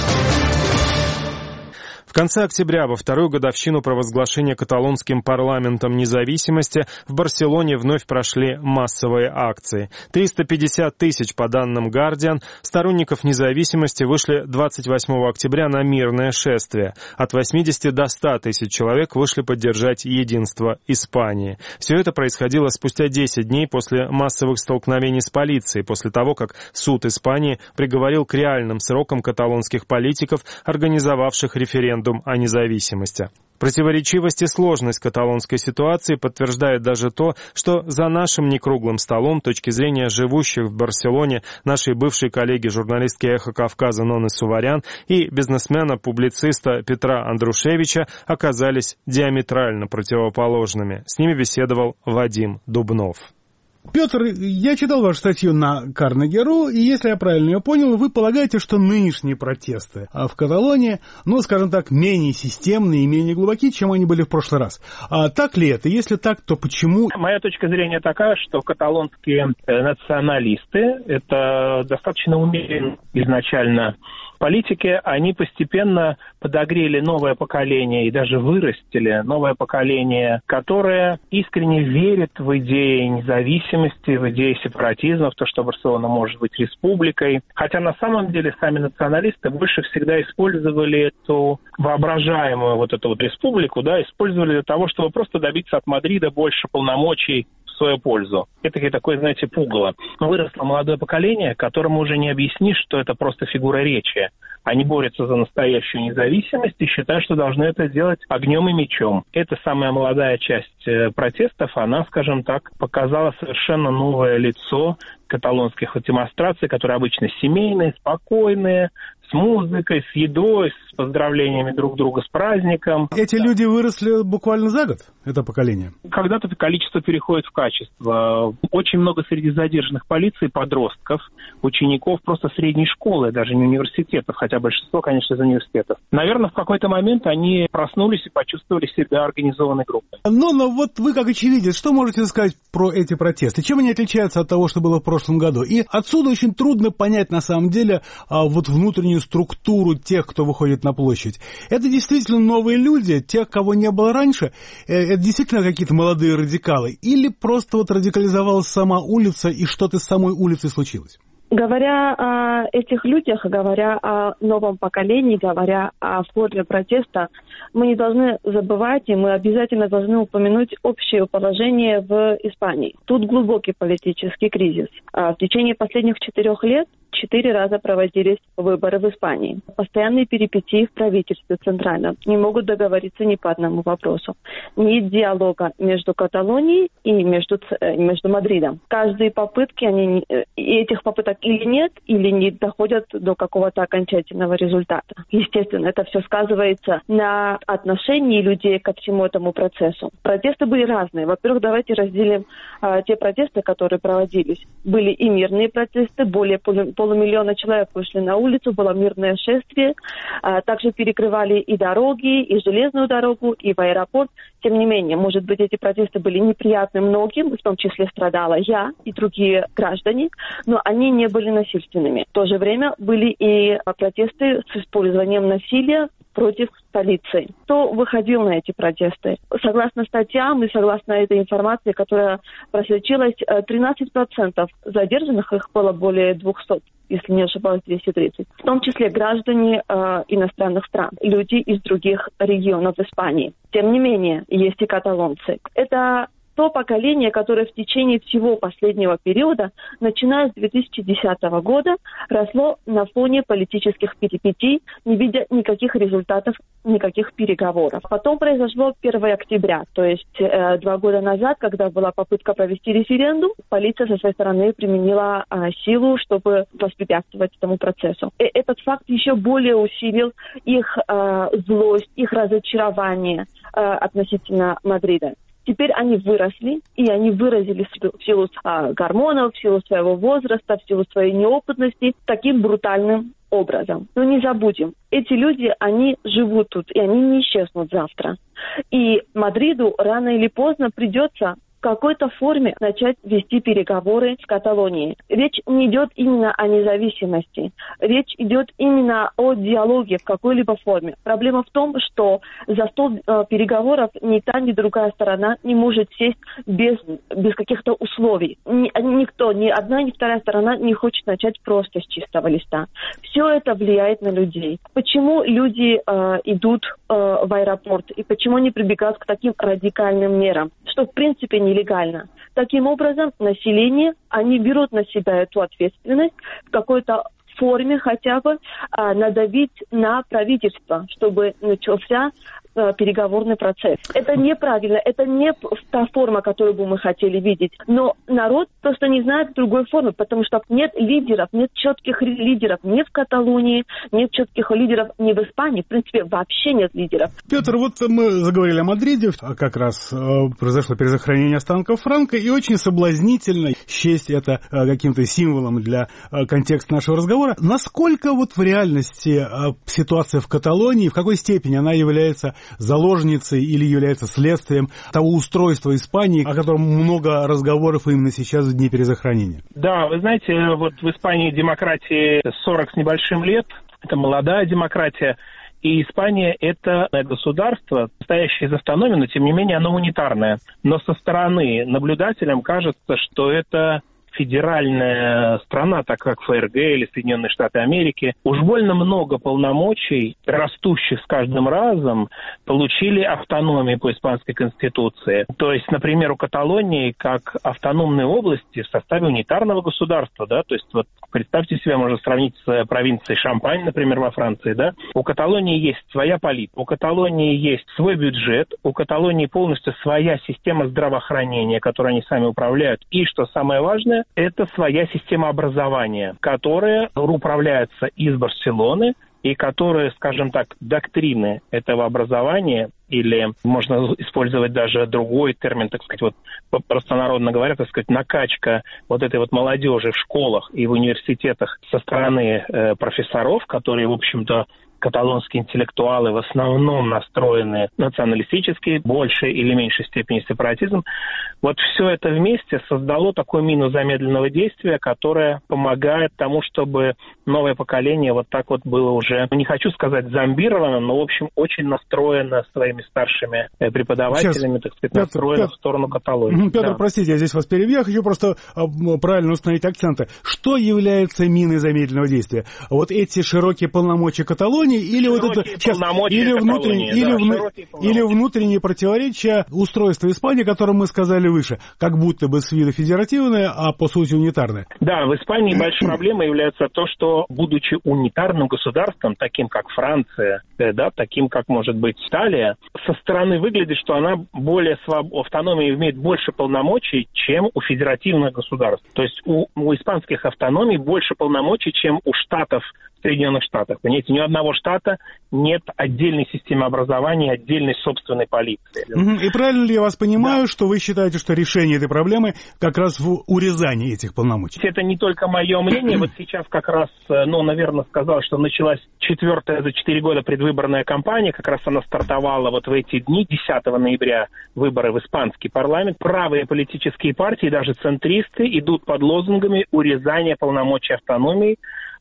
В конце октября, во вторую годовщину провозглашения каталонским парламентом независимости, в Барселоне вновь прошли массовые акции. 350 тысяч, по данным «Гардиан», сторонников независимости вышли 28 октября на мирное шествие. От 80 до 100 тысяч человек вышли поддержать единство Испании. Все это происходило спустя 10 дней после массовых столкновений с полицией, после того, как суд Испании приговорил к реальным срокам каталонских политиков, организовавших референдум о независимости. Противоречивость и сложность каталонской ситуации подтверждает даже то, что за нашим некруглым столом точки зрения живущих в Барселоне нашей бывшей коллеги журналистки «Эхо Кавказа» Ноны Суварян и бизнесмена-публициста Петра Андрушевича оказались диаметрально противоположными. С ними беседовал Вадим Дубнов. Петр, я читал вашу статью на Карнеги.ру, и если я правильно ее понял, вы полагаете, что нынешние протесты в Каталонии, скажем так, менее системные и менее глубокие, чем они были в прошлый раз. А так ли это? Если так, то почему? Моя точка зрения такая, что каталонские националисты, это достаточно умеренно изначально политики, они постепенно подогрели новое поколение и даже вырастили новое поколение, которое искренне верит в идеи независимости, в идеи сепаратизма, в то, что Барселона может быть республикой. Хотя на самом деле сами националисты больше всегда использовали эту воображаемую эту республику, использовали для того, чтобы просто добиться от Мадрида больше полномочий в свою пользу. Это такое, знаете, пугало. Но выросло молодое поколение, которому уже не объяснишь, что это просто фигура речи. Они борются за настоящую независимость и считают, что должны это делать огнем и мечом. Эта самая молодая часть протестов, она, скажем так, показала совершенно новое лицо каталонских демонстраций, которые обычно семейные, спокойные, с музыкой, с едой, с поздравлениями друг друга с праздником. Эти люди выросли буквально за год, это поколение? Когда-то это количество переходит в качество. Очень много среди задержанных полицией подростков, учеников просто средней школы, даже не университетов, хотя большинство, конечно, из университетов. Наверное, в какой-то момент они проснулись и почувствовали себя организованной группой. Но вы, как очевидец, что можете сказать про эти протесты? Чем они отличаются от того, что было в прошлом году? И отсюда очень трудно понять, на самом деле, внутреннюю структуру тех, кто выходит на площадь. Это действительно новые люди, тех, кого не было раньше? Это действительно какие-то молодые радикалы? Или просто радикализовалась сама улица, и что-то с самой улицей случилось? Говоря о этих людях, говоря о новом поколении, говоря о форме протеста, мы не должны забывать, и мы обязательно должны упомянуть общее положение в Испании. Тут глубокий политический кризис. В течение последних 4 лет 4 раза проводились выборы в Испании. Постоянные перипетии в правительстве центральном. Не могут договориться ни по одному вопросу. Нет диалога между Каталонией и между Мадридом. Каждые попытки, этих попыток или нет, или не доходят до какого-то окончательного результата. Естественно, это все сказывается на отношении людей ко всему этому процессу. Протесты были разные. Во-первых, давайте разделим те протесты, которые проводились. Были и мирные протесты, более полумиллиона человек вышли на улицу, было мирное шествие. Также перекрывали и дороги, и железную дорогу, и в аэропорт. Тем не менее, может быть, эти протесты были неприятны многим, в том числе страдала я и другие граждане, но они не были насильственными. В то же время были и протесты с использованием насилия против полиции. Кто выходил на эти протесты? Согласно статьям и согласно этой информации, которая просочилась, 13% задержанных, их было более 200, если не ошибаюсь, 230. В том числе граждане иностранных стран, люди из других регионов Испании. Тем не менее, есть и каталонцы. Это то поколение, которое в течение всего последнего периода, начиная с 2010 года, росло на фоне политических перипетий, не видя никаких результатов, никаких переговоров. Потом произошло 1 октября, то есть 2 года назад, когда была попытка провести референдум, полиция со своей стороны применила силу, чтобы воспрепятствовать этому процессу. И этот факт еще более усилил их злость, их разочарование относительно Мадрида. Теперь они выросли, и они выразили в силу гормонов, в силу своего возраста, в силу своей неопытности таким брутальным образом. Но не забудем, эти люди, они живут тут, и они не исчезнут завтра. И Мадриду рано или поздно придется в какой-то форме начать вести переговоры с Каталонией. Речь не идет именно о независимости. Речь идет именно о диалоге в какой-либо форме. Проблема в том, что за стол переговоров ни та, ни другая сторона не может сесть без каких-то условий. Никто, ни одна, ни вторая сторона не хочет начать просто с чистого листа. Все это влияет на людей. Почему люди идут в аэропорт и почему они прибегают к таким радикальным мерам, что в принципе нелегально. Таким образом, население, они берут на себя эту ответственность в какой-то форме хотя бы надавить на правительство, чтобы начался переговорный процесс. Это неправильно, это не та форма, которую бы мы хотели видеть. Но народ просто не знает другой формы, потому что нет лидеров, нет четких лидеров ни в Каталонии, нет четких лидеров ни в Испании. В принципе, вообще нет лидеров. Петр, вот мы заговорили о Мадриде, как раз произошло перезахоронение останков Франко, и очень соблазнительно счесть это каким-то символом для контекста нашего разговора. Насколько вот в реальности ситуация в Каталонии, в какой степени она является заложницей или является следствием того устройства Испании, о котором много разговоров именно сейчас в дни перезахоронения? Да, вы знаете, вот в Испании демократии 40 с небольшим лет, это молодая демократия, и Испания – это государство, стоящее из автономии, но тем не менее оно унитарное. Но со стороны наблюдателям кажется, что это федеральная страна, так как ФРГ или Соединенные Штаты Америки, уж больно много полномочий, растущих с каждым разом, получили автономии по испанской конституции. То есть, например, у Каталонии как автономной области в составе унитарного государства, да, то есть вот представьте себе, можно сравнить с провинцией Шампань, например, во Франции, да, у Каталонии есть своя политика, у Каталонии есть свой бюджет, у Каталонии полностью своя система здравоохранения, которой они сами управляют, и, что самое важное, это своя система образования, которая управляется из Барселоны и которая, скажем так, доктрины этого образования, или можно использовать даже другой термин, так сказать, вот простонародно говоря, так сказать, накачка вот этой вот молодежи в школах и в университетах со стороны профессоров, которые, в общем-то, каталонские интеллектуалы в основном настроены националистически, в большей или меньшей степени сепаратизм. Вот все это вместе создало такой минус замедленного действия, которое помогает тому, чтобы новое поколение вот так вот было уже, не хочу сказать зомбировано, но, в общем, очень настроено своими старшими преподавателями, сейчас, так сказать, настроено в сторону Каталонии. Петр, да. Простите, я здесь вас перебью, я хочу просто правильно установить акценты. Что является миной замедленного действия? Вот эти широкие полномочия Каталонии или вот это сейчас, или внутренние противоречия устройства Испании, о котором мы сказали выше, как будто бы с виду федеративное, а по сути унитарное. Да, в Испании большой проблемой является то, что, будучи унитарным государством, таким как Франция, да, таким как может быть Италия, со стороны выглядит, что она более автономия имеет больше полномочий, чем у федеративных государств. То есть у испанских автономий больше полномочий, чем у штатов в Соединенных Штатах. Понимаете, ни у одного штата нет отдельной системы образования, отдельной собственной полиции. И правильно ли я вас понимаю, что вы считаете, что решение этой проблемы как раз в урезании этих полномочий? Это не только мое мнение. Вот сейчас как раз, наверное, сказал, что началась 4-я за 4 года предвыборная кампания. Как раз она стартовала вот в эти дни, 10 ноября, выборы в испанский парламент. Правые политические партии, даже центристы, идут под лозунгами урезания полномочий автономии,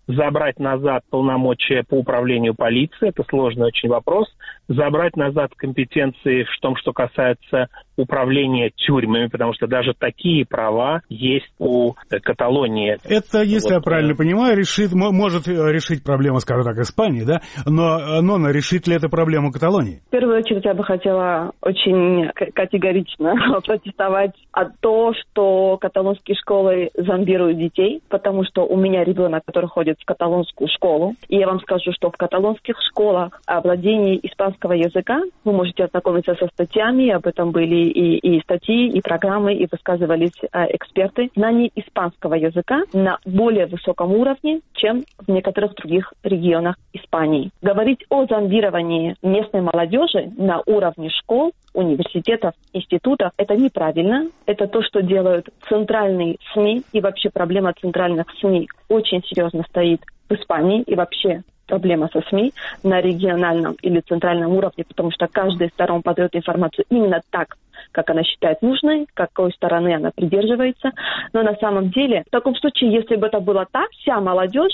забрать назад полномочия по управлению полицией, это сложный очень вопрос, забрать назад компетенции в том, что касается управления тюрьмами, потому что даже такие права есть у Каталонии. Это, если я правильно понимаю, может решить проблему, скажем так, Испании, да? Но решит ли это проблему Каталонии? В первую очередь я бы хотела очень категорично протестовать от того, что каталонские школы зомбируют детей, потому что у меня ребенок, который ходит в каталонскую школу, и я вам скажу, что в каталонских школах о владении испанского языка, вы можете ознакомиться со статьями, об этом были и статьи, и программы, и высказывались эксперты, знание испанского языка на более высоком уровне, чем в некоторых других регионах Испании. Говорить о зомбировании местной молодежи на уровне школ, университетов, институтов, это неправильно. Это то, что делают центральные СМИ, и вообще проблема центральных СМИ очень серьезно стоит в Испании, и вообще проблема со СМИ на региональном или центральном уровне, потому что каждая из сторон подает информацию именно так, как она считает нужной, какой стороны она придерживается. Но на самом деле, в таком случае, если бы это было так, вся молодежь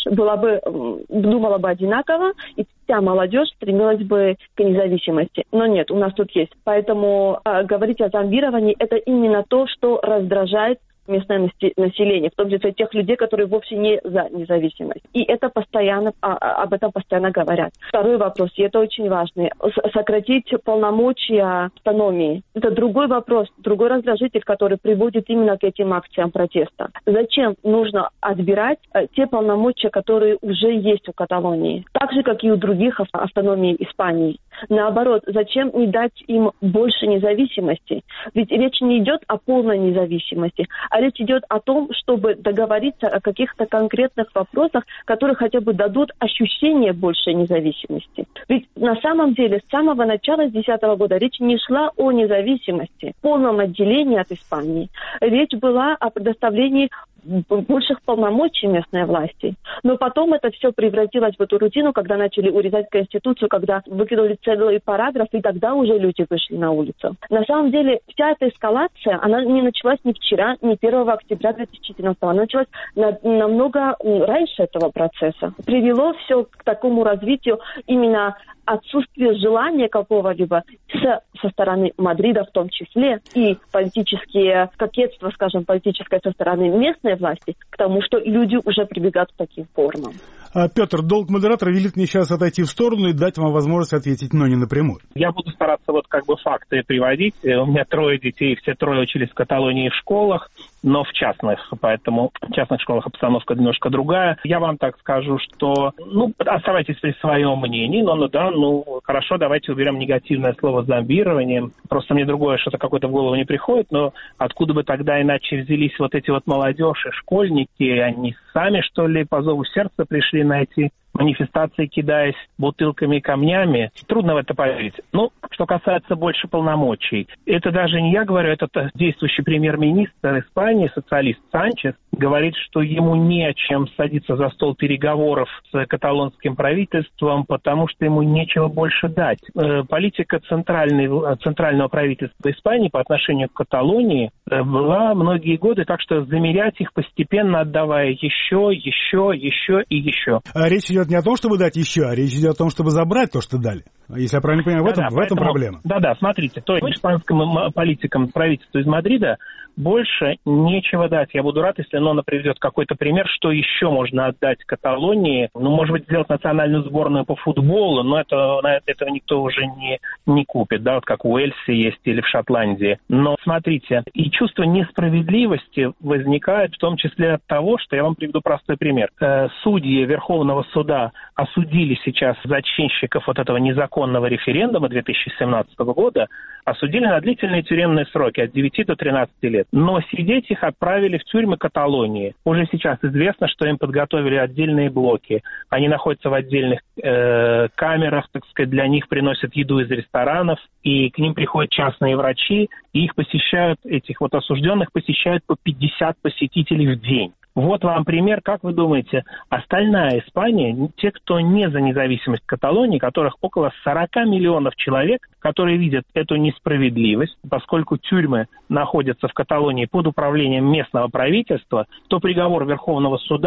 думала бы одинаково, и вся молодежь стремилась бы к независимости. Но нет, у нас тут есть. Поэтому говорить о зомбировании – это именно то, что раздражает местное население, в том числе тех людей, которые вовсе не за независимость. И это постоянно, об этом постоянно говорят. Второй вопрос, и это очень важный, сократить полномочия автономии. Это другой вопрос, другой раздражитель, который приводит именно к этим акциям протеста. Зачем нужно отбирать те полномочия, которые уже есть у Каталонии, так же, как и у других автономий Испании? Наоборот, зачем не дать им больше независимости? Ведь речь не идет о полной независимости, а речь идет о том, чтобы договориться о каких-то конкретных вопросах, которые хотя бы дадут ощущение большей независимости. Ведь на самом деле с самого начала, с 2010 года, речь не шла о независимости, полном отделении от Испании. Речь была о предоставлении больших полномочий местной власти. Но потом это все превратилось в эту рутину, когда начали урезать Конституцию, когда выкинули целый параграф, и тогда уже люди вышли на улицу. На самом деле, вся эта эскалация, она не началась ни вчера, ни 1 октября 2014. Она началась намного раньше этого процесса. Привело все к такому развитию именно отсутствие желания какого-либо со стороны Мадрида в том числе, и политические кокетства, скажем, политическое со стороны местной власти, к тому, что люди уже прибегают к таким формам. Петр, долг модератора велит мне сейчас отойти в сторону и дать вам возможность ответить, но не напрямую. Я буду стараться факты приводить. У меня 3 детей, все 3 учились в Каталонии в школах, но в частных, поэтому в частных школах обстановка немножко другая. Я вам так скажу, что, оставайтесь при своем мнении, хорошо, давайте уберем негативное слово «зомбирование». Просто мне другое что-то какое-то в голову не приходит, но откуда бы тогда иначе взялись вот эти вот молодежь и школьники, они сами, что ли, по зову сердца пришли на эти манифестации, кидаясь бутылками и камнями. Трудно в это поверить. Что касается больше полномочий, это даже не я говорю, это действующий премьер-министр Испании, социалист Санчес, говорит, что ему не о чем садиться за стол переговоров с каталонским правительством, потому что ему нечего больше дать. Политика центрального правительства Испании по отношению к Каталонии была многие годы, так что замерять их постепенно, отдавая еще и еще. Речь идет не о том, чтобы дать еще, а речь идет о том, чтобы забрать то, что дали. Если я правильно понимаю, в этом проблема. Да, смотрите, то есть испанским политикам правительства из Мадрида больше нечего дать. Я буду рад, если Нона приведет какой-то пример, что еще можно отдать Каталонии. Может быть, сделать национальную сборную по футболу, но этого никто уже не купит, да, вот как в Уэльсе есть или в Шотландии. Но смотрите, и чувство несправедливости возникает в том числе от того, что я вам приведу простой пример. Судьи Верховного суда осудили сейчас зачинщиков вот этого незаконного референдума 2017 года, осудили на длительные тюремные сроки от 9 до 13 лет. Но сидеть их отправили в тюрьмы Каталонии. Уже сейчас известно, что им подготовили отдельные блоки. Они находятся в отдельных камерах, так сказать, для них приносят еду из ресторанов, и к ним приходят частные врачи, и их посещают, этих вот осужденных посещают по 50 посетителей в день. Вот вам пример, как вы думаете, остальная Испания, те, кто не за независимость Каталонии, которых около 40 миллионов человек, которые видят эту несправедливость, поскольку тюрьмы находятся в Каталонии под управлением местного правительства, то приговор Верховного суда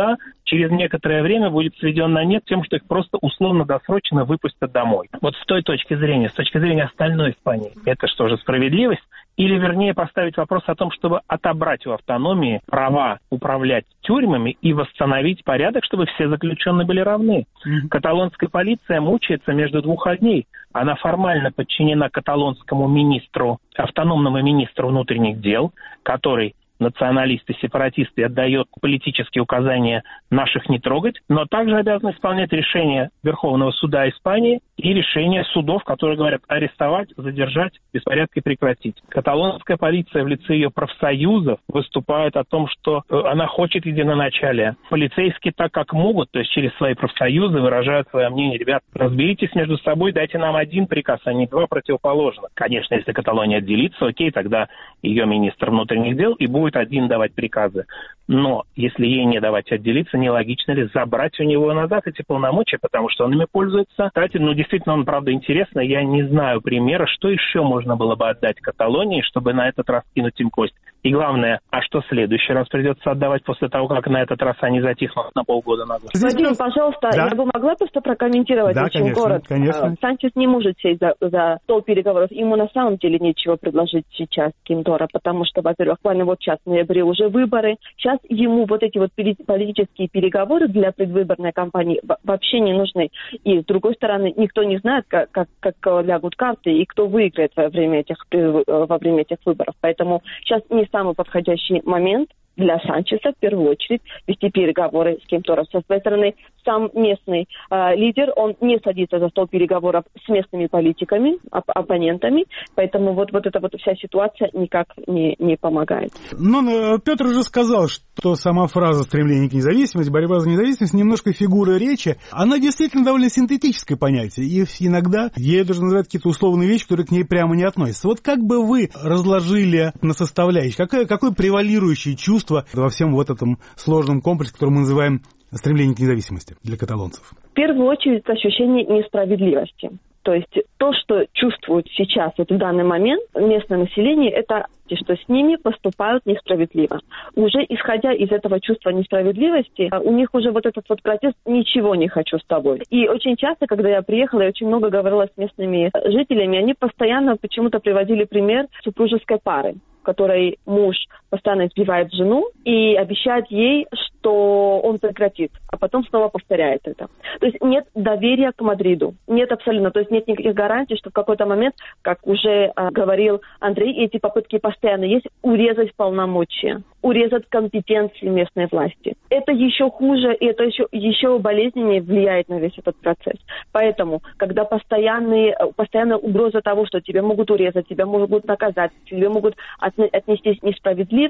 через некоторое время будет сведен на нет тем, что их просто условно-досрочно выпустят домой. Вот с той точки зрения, с точки зрения остальной Испании, это что же, справедливость? Или, вернее, поставить вопрос о том, чтобы отобрать у автономии права управлять тюрьмами и восстановить порядок, чтобы все заключенные были равны. Каталонская полиция мучается между двух огней. Она формально подчинена каталонскому министру, автономному министру внутренних дел, который националисты, сепаратисты, отдает политические указания наших не трогать, но также обязан исполнять решения Верховного суда Испании и решения судов, которые говорят арестовать, задержать, беспорядки прекратить. Каталонская полиция в лице ее профсоюзов выступает о том, что она хочет единоначалия. Полицейские так как могут, то есть через свои профсоюзы выражают свое мнение. Ребят, разберитесь между собой, дайте нам один приказ, а не два противоположных. Конечно, если Каталония отделится, окей, тогда ее министр внутренних дел и будет один давать приказы. Но если ей не давать отделиться, нелогично ли забрать у него назад эти полномочия, потому что он ими пользуется. Кстати, действительно, он, правда, интересно. Я не знаю примера, что еще можно было бы отдать Каталонии, чтобы на этот раз кинуть им кость. И главное, а что в следующий раз придется отдавать после того, как на этот раз они затихнут на полгода назад? Владимир, пожалуйста, я бы могла просто прокомментировать очень коротко. Конечно. Санчес не может сесть за стол переговоров. Ему на самом деле нечего предложить сейчас Кинтора, потому что, во-первых, буквально вот сейчас в ноябре уже выборы. Сейчас ему вот эти вот политические переговоры для предвыборной кампании вообще не нужны. И, с другой стороны, никто не знает, как лягут карты и кто выиграет во время этих выборов. Поэтому сейчас не самый подходящий момент для Санчеса, в первую очередь, вести переговоры с Кинтором. Со своей стороны, сам местный лидер, он не садится за стол переговоров с местными политиками, оппонентами, поэтому вот эта вот вся ситуация никак не помогает. Но Петр уже сказал, что сама фраза «стремление к независимости», «борьба за независимость» немножко фигура речи, она действительно довольно синтетическое понятие, и иногда ей даже называют какие-то условные вещи, которые к ней прямо не относятся. Вот как бы вы разложили на составляющие, какое превалирующее чувство во всем вот этом сложном комплексе, который мы называем стремление к независимости для каталонцев? В первую очередь, это ощущение несправедливости. То есть то, что чувствуют сейчас, вот в данный момент местное население, это что с ними поступают несправедливо. Уже исходя из этого чувства несправедливости, у них уже вот этот вот протест «ничего не хочу с тобой». И очень часто, когда я приехала, я очень много говорила с местными жителями, они постоянно почему-то приводили пример супружеской пары, в которой муж постоянно избивает жену и обещает ей, что он прекратит, а потом снова повторяет это. То есть нет доверия к Мадриду. Нет абсолютно. То есть нет никаких гарантий, что в какой-то момент, как уже говорил Андрей, эти попытки постоянно есть, урезать полномочия, урезать компетенции местной власти. Это еще хуже, и это еще болезненнее влияет на весь этот процесс. Поэтому, когда постоянная угроза того, что тебя могут урезать, тебя могут наказать, тебе могут отнестись несправедливо,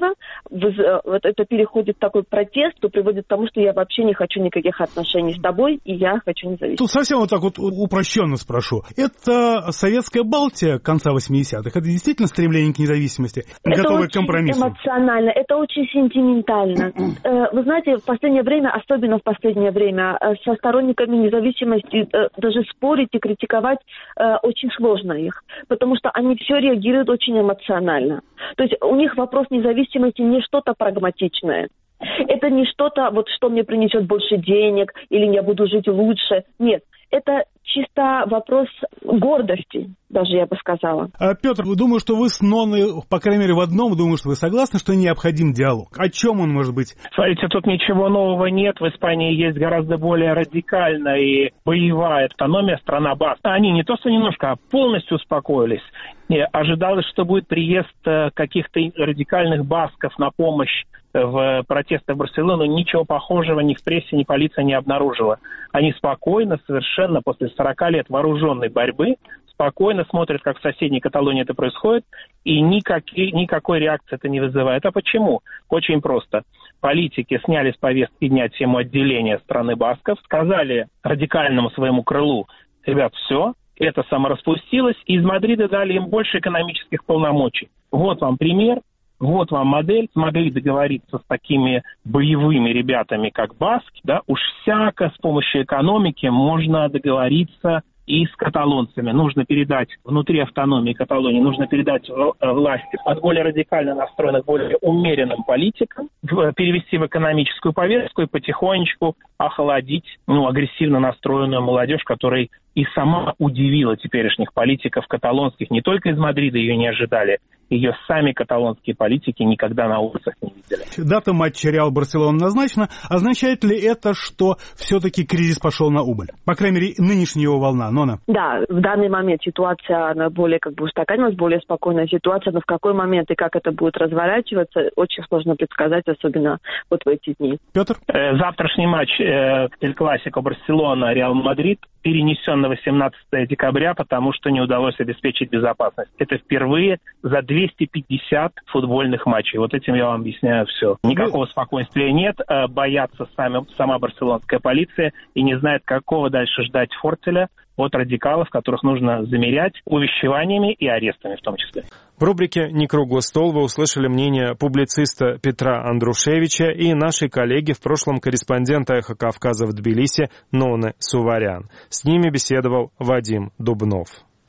вот это переходит в такой протест, то приводит к тому, что я вообще не хочу никаких отношений с тобой, и я хочу независимости. Тут совсем вот так вот упрощенно спрошу. Это советская Балтия конца 80-х? Это действительно стремление к независимости, готовое к компромиссу? Это очень эмоционально, это очень сентиментально. Вы знаете, особенно в последнее время, со сторонниками независимости даже спорить и критиковать очень сложно их, потому что они все реагируют очень эмоционально. То есть у них вопрос независимости не что-то прагматичное. Это не что-то, вот что мне принесет больше денег, или я буду жить лучше. Нет, это чисто вопрос гордости, даже я бы сказала. Петр, думаю, что вы с Ноной, по крайней мере, в одном, думаю, что вы согласны, что необходим диалог. О чем он может быть? Смотрите, тут ничего нового нет. В Испании есть гораздо более радикальная и боевая автономия, страна Баск. Они не то что немножко, а полностью успокоились. И ожидалось, что будет приезд каких-то радикальных басков на помощь в протестах в Барселону. Ничего похожего ни в прессе, ни полиция не обнаружила. Они спокойно, совершенно после 40 лет вооруженной борьбы, спокойно смотрят, как в соседней Каталонии это происходит, и никакой реакции это не вызывает. А почему? Очень просто. Политики сняли с повестки дня тему отделения страны басков, сказали радикальному своему крылу: ребят, все, это самораспустилось, и из Мадрида дали им больше экономических полномочий. Вот вам пример. Вот вам модель. Смогли договориться с такими боевыми ребятами, как баски. Да? Уж всяко с помощью экономики можно договориться и с каталонцами. Нужно передать внутри автономии Каталонии, нужно передать власти от более радикально настроенных, более умеренным политикам, перевести в экономическую повестку и потихонечку охладить агрессивно настроенную молодежь, которая и сама удивила теперешних политиков каталонских. Не только из Мадрида ее не ожидали, ее сами каталонские политики никогда на улицах не видели. Дата матча Реал-Барселона назначена. Означает ли это, что все-таки кризис пошел на убыль? По крайней мере, нынешняя его волна. Нона? Да, в данный момент ситуация, она более устаканилась, более спокойная ситуация, но в какой момент и как это будет разворачиваться, очень сложно предсказать, особенно в эти дни. Петр? Завтрашний матч Эль Классико Барселона-Реал Мадрид перенесен на 18 декабря, потому что не удалось обеспечить безопасность. Это впервые за 250 футбольных матчей. Вот этим я вам объясняю все. Никакого спокойствия нет, боятся сама барселонская полиция и не знает, какого дальше ждать фортеля от радикалов, которых нужно замерять увещеваниями и арестами в том числе. В рубрике «Не круглый стол» вы услышали мнение публициста Петра Андрушевича и нашей коллеги, в прошлом корреспондента «Эхо Кавказа» в Тбилиси Ноны Суварян. С ними беседовал Вадим Дубнов.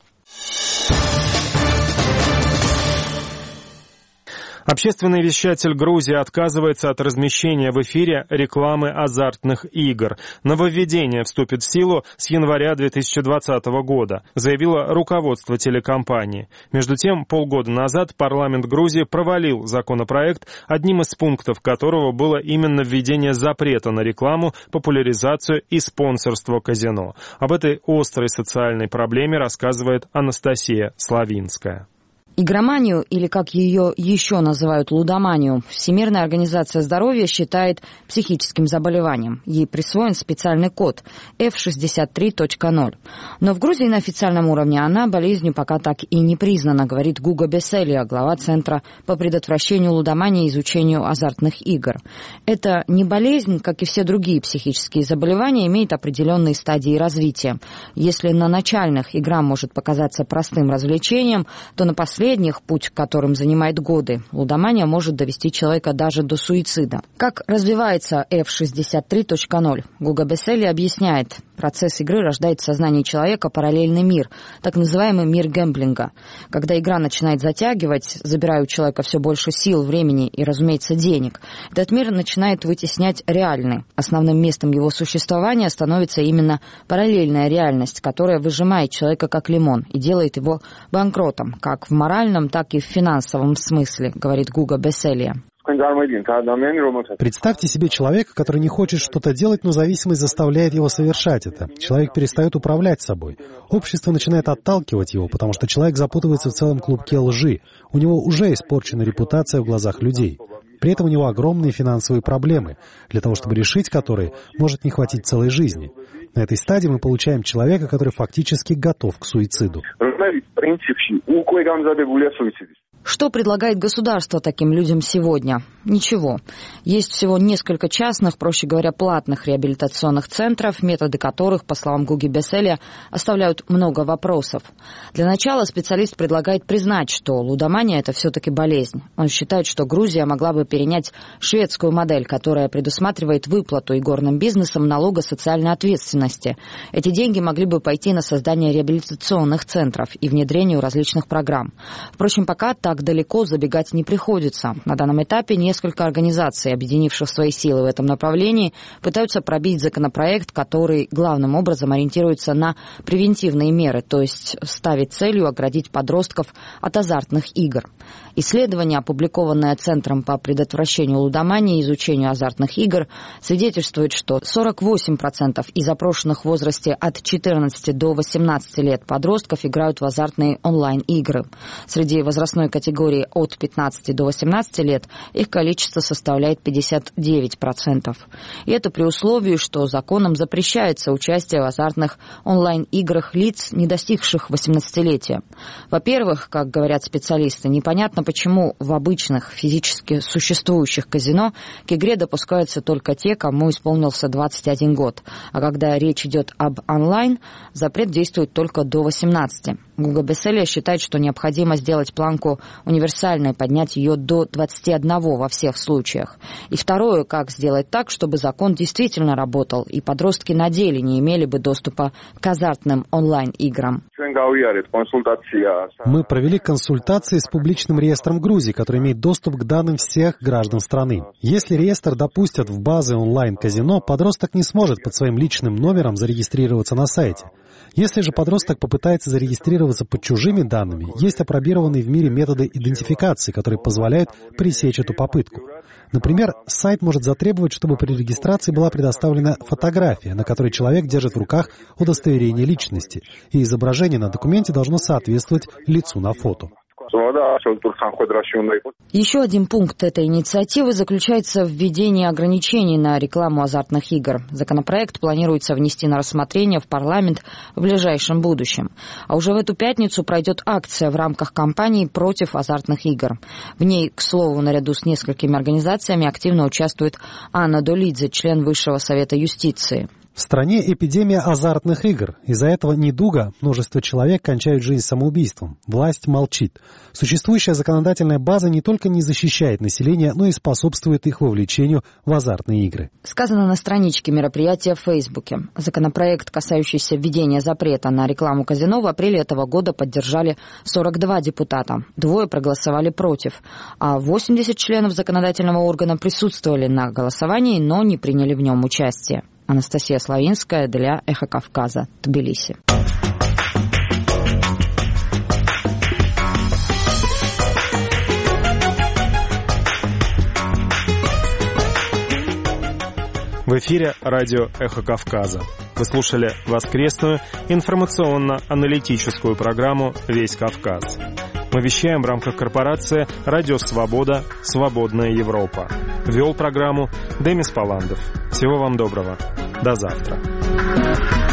Общественный вещатель Грузии отказывается от размещения в эфире рекламы азартных игр. Нововведение вступит в силу с января 2020 года, заявило руководство телекомпании. Между тем, полгода назад парламент Грузии провалил законопроект, одним из пунктов которого было именно введение запрета на рекламу, популяризацию и спонсорство казино. Об этой острой социальной проблеме рассказывает Анастасия Славинская. Игроманию, или как ее еще называют лудоманию, Всемирная организация здоровья считает психическим заболеванием. Ей присвоен специальный код F63.0. Но в Грузии на официальном уровне она болезнью пока так и не признана, говорит Гуго Беселия, глава Центра по предотвращению лудомании и изучению азартных игр. Это не болезнь, как и все другие психические заболевания, имеет определенные стадии развития. Если на начальных игра может показаться простым развлечением, то на последних, путь к которым занимает годы, лудомания может довести человека даже до суицида. Как развивается F63.0? Гуго Беселли объясняет. Процесс игры рождает в сознании человека параллельный мир, так называемый мир гэмблинга. Когда игра начинает затягивать, забирая у человека все больше сил, времени и, разумеется, денег, этот мир начинает вытеснять реальный. Основным местом его существования становится именно параллельная реальность, которая выжимает человека как лимон и делает его банкротом, как в моральном, так и в финансовом смысле, говорит Гуго Беселия. Представьте себе человека, который не хочет что-то делать, но зависимость заставляет его совершать это. Человек перестает управлять собой. Общество начинает отталкивать его, потому что человек запутывается в целом клубке лжи. У него уже испорчена репутация в глазах людей. При этом у него огромные финансовые проблемы, для того, чтобы решить которые, может не хватить целой жизни. На этой стадии мы получаем человека, который фактически готов к суициду. Что предлагает государство таким людям сегодня? Ничего. Есть всего несколько частных, проще говоря, платных реабилитационных центров, методы которых, по словам Гуги Беселия, оставляют много вопросов. Для начала специалист предлагает признать, что лудомания – это все-таки болезнь. Он считает, что Грузия могла бы перенять шведскую модель, которая предусматривает выплату игорным бизнесам налога социальной ответственности. Эти деньги могли бы пойти на создание реабилитационных центров и внедрению различных программ. Впрочем, пока так далеко забегать не приходится. На данном этапе несколько организаций, объединивших свои силы в этом направлении, пытаются пробить законопроект, который главным образом ориентируется на превентивные меры, то есть ставит целью оградить подростков от азартных игр. Исследование, опубликованное Центром по предотвращению лудомании и изучению азартных игр, свидетельствует, что 48% из опрошенных в возрасте от 14 до 18 лет подростков играют в азартные онлайн-игры. Среди возрастной категории от 15 до 18 лет их количество составляет 59%. И это при условии, что законом запрещается участие в азартных онлайн-играх лиц, не достигших 18-летия. Во-первых, как говорят специалисты, непонятно, почему в обычных физически существующих казино к игре допускаются только те, кому исполнился 21 год. А когда речь идет об онлайн, запрет действует только до 18. Гуга Беселия считает, что необходимо сделать планку универсальной, поднять ее до 21 во всех случаях. И второе, как сделать так, чтобы закон действительно работал, и подростки на деле не имели бы доступа к азартным онлайн-играм. Мы провели консультации с публичным реестром Грузии, который имеет доступ к данным всех граждан страны. Если реестр допустят в базы онлайн-казино, подросток не сможет под своим личным номером зарегистрироваться на сайте. Если же подросток попытается зарегистрироваться под чужими данными, есть апробированные в мире методы идентификации, которые позволяют пресечь эту попытку. Например, сайт может затребовать, чтобы при регистрации была предоставлена фотография, на которой человек держит в руках удостоверение личности, и изображение на документе должно соответствовать лицу на фото. Еще один пункт этой инициативы заключается в введении ограничений на рекламу азартных игр. Законопроект планируется внести на рассмотрение в парламент в ближайшем будущем. А уже в эту пятницу пройдет акция в рамках кампании против азартных игр. В ней, к слову, наряду с несколькими организациями активно участвует Анна Долидзе, член Высшего совета юстиции. В стране эпидемия азартных игр. Из-за этого недуга множество человек кончают жизнь самоубийством. Власть молчит. Существующая законодательная база не только не защищает население, но и способствует их вовлечению в азартные игры. Сказано на страничке мероприятия в Фейсбуке. Законопроект, касающийся введения запрета на рекламу казино, в апреле этого года поддержали 42 депутата. 2 проголосовали против. А 80 членов законодательного органа присутствовали на голосовании, но не приняли в нем участие. Анастасия Славинская для «Эхо Кавказа», Тбилиси. В эфире радио «Эхо Кавказа». Вы слушали воскресную информационно-аналитическую программу «Весь Кавказ». Мы вещаем в рамках корпорации «Радио Свобода. Свободная Европа». Вел программу Демис Паландов. Всего вам доброго. До завтра.